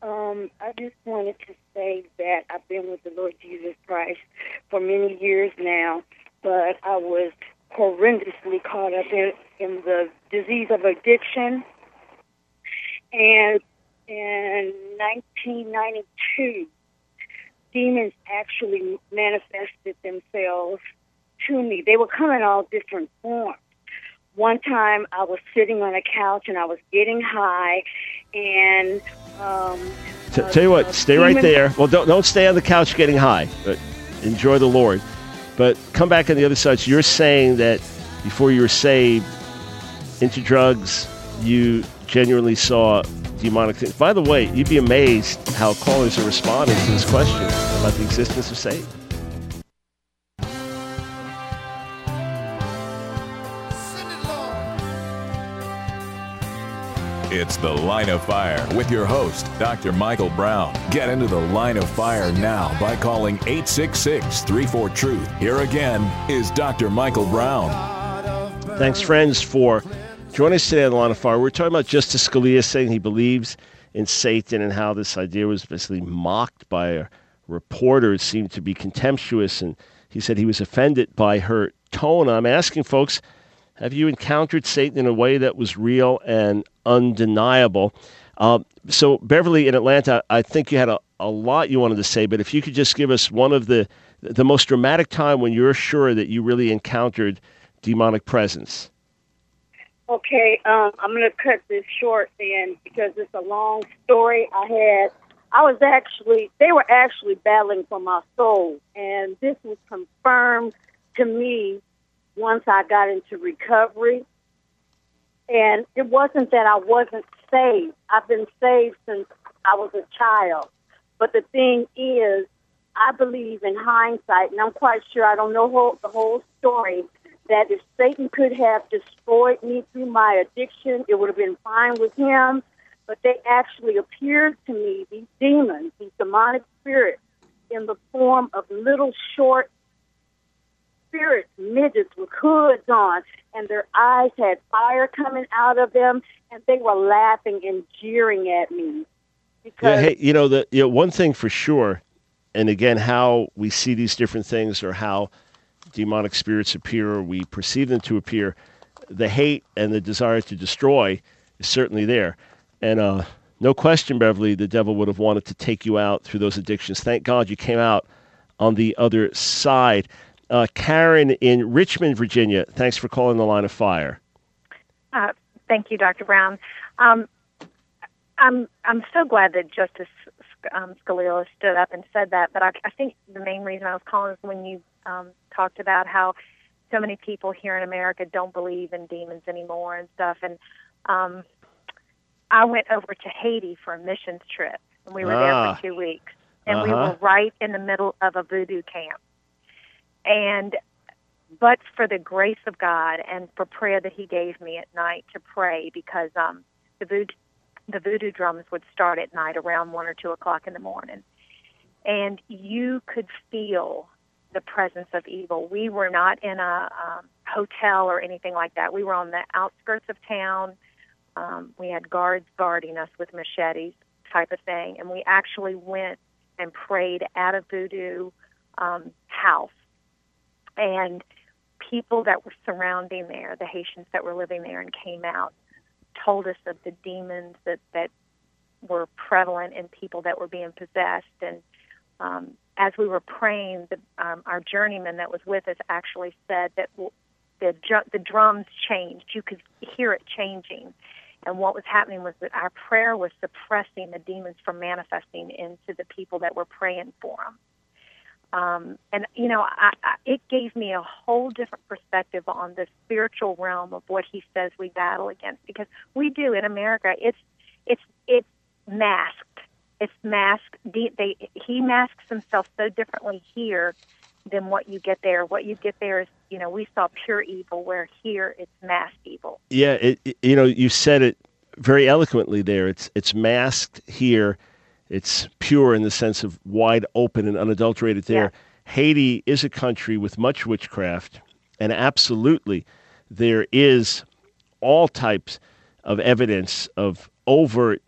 I just wanted to say that I've been with the Lord Jesus Christ for many years now, but I was horrendously caught up in the disease of addiction. And in 1992, demons actually manifested themselves to me. They were coming all different forms. One time I was sitting on a couch and I was getting high, and tell you what, stay right there. Well, don't stay on the couch getting high. But enjoy the Lord. But come back on the other side. So you're saying that before you were saved, into drugs, you genuinely saw demonic things. By the way, you'd be amazed how callers are responding to this question about the existence of Satan. It's The Line of Fire with your host, Dr. Michael Brown. Get into the Line of Fire now by calling 866-34-TRUTH. Here again is Dr. Michael Brown. Thanks, friends, for joining us today on The Line of Fire. We're talking about Justice Scalia saying he believes in Satan and how this idea was basically mocked by a reporter. It seemed to be contemptuous, and he said he was offended by her tone. I'm asking folks, have you encountered Satan in a way that was real and undeniable? So Beverly in Atlanta, I think you had a lot you wanted to say, but if you could just give us one of the most dramatic time when you're sure that you really encountered demonic presence. Okay, I'm going to cut this short then because it's a long story. they were actually battling for my soul, and this was confirmed to me once I got into recovery. And it wasn't that I wasn't saved. I've been saved since I was a child. But the thing is, I believe in hindsight, and I'm quite sure I don't know the whole story, that if Satan could have destroyed me through my addiction, it would have been fine with him. But they actually appeared to me, these demons, these demonic spirits, in the form of little short spirits, midgets with hoods on, and their eyes had fire coming out of them, and they were laughing and jeering at me. Yeah, hey, one thing for sure, and again, how we see these different things or how demonic spirits appear or we perceive them to appear, the hate and the desire to destroy is certainly there. And no question, Beverly, the devil would have wanted to take you out through those addictions. Thank God you came out on the other side. Karen in Richmond, Virginia, thanks for calling The Line of Fire. Thank you, Dr. Brown. I'm so glad that Justice Scalia stood up and said that, but I think the main reason I was calling is when you talked about how so many people here in America don't believe in demons anymore and stuff. And I went over to Haiti for a missions trip, and we were there for 2 weeks, and we were right in the middle of a voodoo camp. But for the grace of God and for prayer that he gave me at night to pray, because the voodoo drums would start at night around 1 or 2 o'clock in the morning. And you could feel the presence of evil. We were not in a hotel or anything like that. We were on the outskirts of town. We had guards guarding us with machetes type of thing. And we actually went and prayed at a voodoo house. And people that were surrounding there, the Haitians that were living there and came out, told us of the demons that were prevalent in people that were being possessed. And as we were praying, our journeyman that was with us actually said that the drums changed. You could hear it changing. And what was happening was that our prayer was suppressing the demons from manifesting into the people that were praying for them. It gave me a whole different perspective on the spiritual realm of what he says we battle against, because we do in America. It's masked. It's masked. He masks himself so differently here than what you get there. What you get there is, we saw pure evil, where here it's masked evil. Yeah, you said it very eloquently there. It's masked here. It's pure in the sense of wide open and unadulterated there. Yeah. Haiti is a country with much witchcraft, and absolutely there is all types of evidence of overt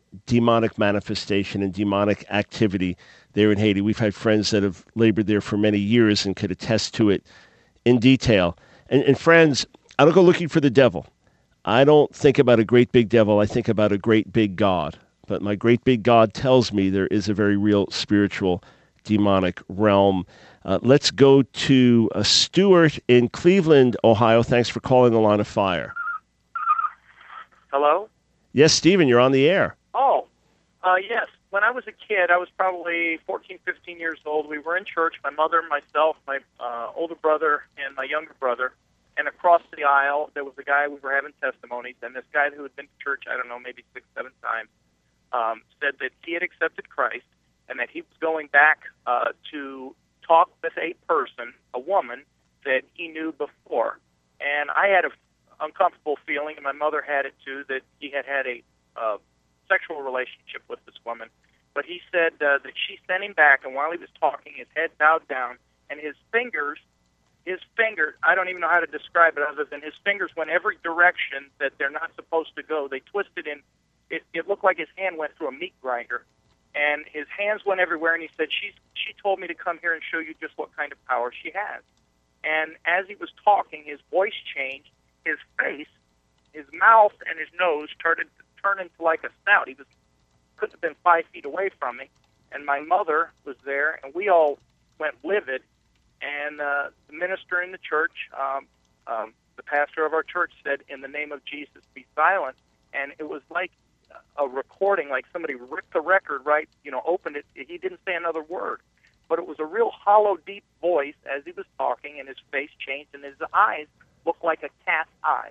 demonic manifestation and demonic activity there in Haiti. We've had friends that have labored there for many years and could attest to it in detail. And friends, I don't go looking for the devil. I don't think about a great big devil. I think about a great big God. But my great big God tells me there is a very real spiritual demonic realm. Let's go to Stuart in Cleveland, Ohio. Thanks for calling the Line of Fire. Hello? Yes, Stephen, you're on the air. Oh, yes. When I was a kid, I was probably 14, 15 years old. We were in church, my mother, myself, my older brother, and my younger brother. And across the aisle, there was a guy, we were having testimonies, and this guy who had been to church, I don't know, maybe 6, 7 times, said that he had accepted Christ and that he was going back to talk with a person, a woman, that he knew before. And I had an uncomfortable feeling, and my mother had it too, that he had had a sexual relationship with this woman. But he said that she sent him back, and while he was talking, his head bowed down, and his fingers, I don't even know how to describe it other than his fingers went every direction that they're not supposed to go. They twisted in. It looked like his hand went through a meat grinder. And his hands went everywhere, and he said, she told me to come here and show you just what kind of power she has. And as he was talking, his voice changed, his face, his mouth, and his nose started to turn into like a snout. He couldn't have been 5 feet away from me. And my mother was there, and we all went livid. And the minister in the church, the pastor of our church said, "In the name of Jesus, be silent." And it was like a recording, like somebody ripped the record, right? Opened it. He didn't say another word. But it was a real hollow, deep voice as he was talking, and his face changed, and his eyes looked like a cat's eye.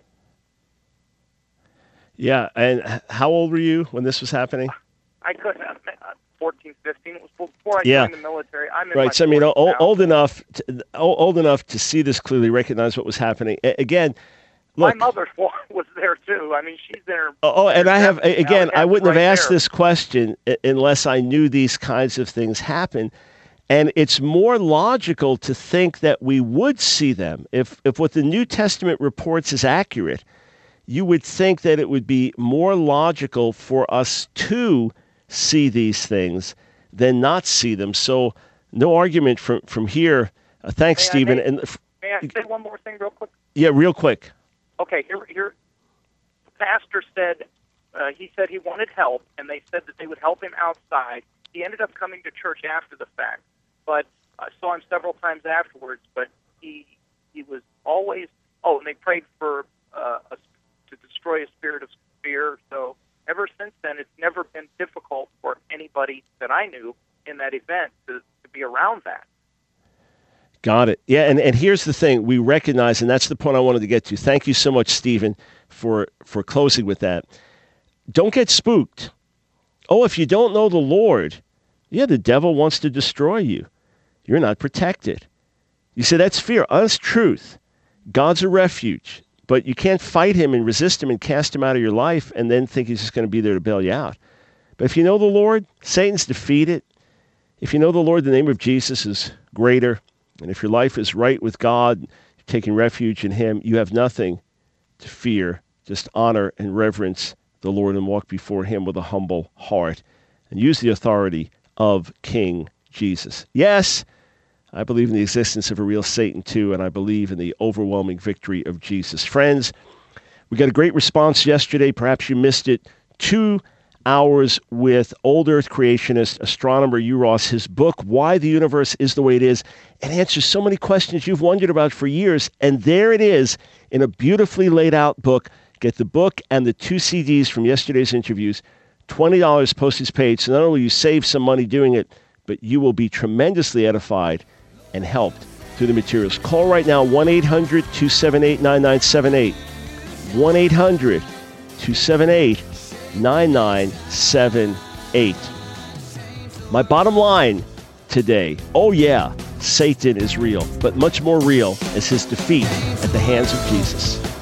Yeah, and how old were you when this was happening? I couldn't have 14, 15. It was before I joined the military. I'm in right. my So I mean, 40s now. old enough to see this clearly, recognize what was happening. Again, look. My mother was there too. I mean, she's there. And I have again. I wouldn't have asked there. this question unless I knew these kinds of things happen. And it's more logical to think that we would see them if what the New Testament reports is accurate. You would think that it would be more logical for us to see these things than not see them. So no argument from here. Thanks, Stephen. May I say one more thing real quick? Yeah, real quick. Okay, here the pastor said he said he wanted help, and they said that they would help him outside. He ended up coming to church after the fact, but I saw him several times afterwards. But he was always and they prayed for to destroy a spirit of fear. So ever since then, it's never been difficult for anybody that I knew in that event to be around that. Got it. Yeah, and here's the thing. We recognize, and that's the point I wanted to get to. Thank you so much, Stephen, for closing with that. Don't get spooked. Oh, if you don't know the Lord, the devil wants to destroy you. You're not protected. You say, that's fear. Honest truth. God's a refuge. But you can't fight him and resist him and cast him out of your life and then think he's just going to be there to bail you out. But if you know the Lord, Satan's defeated. If you know the Lord, the name of Jesus is greater. And if your life is right with God, you're taking refuge in him, you have nothing to fear. Just honor and reverence the Lord and walk before him with a humble heart and use the authority of King Jesus. Yes, I believe in the existence of a real Satan too, and I believe in the overwhelming victory of Jesus. Friends, we got a great response yesterday. Perhaps you missed it. 2 hours with old Earth creationist, astronomer Hugh Ross. His book, Why the Universe is the Way It Is, it answers so many questions you've wondered about for years. And there it is in a beautifully laid out book. Get the book and the 2 CDs from yesterday's interviews, $20 postage paid. So not only will you save some money doing it, but you will be tremendously edified and helped through the materials. Call right now, 1-800-278-9978. 1-800-278-9978. My bottom line today, Satan is real, but much more real is his defeat at the hands of Jesus.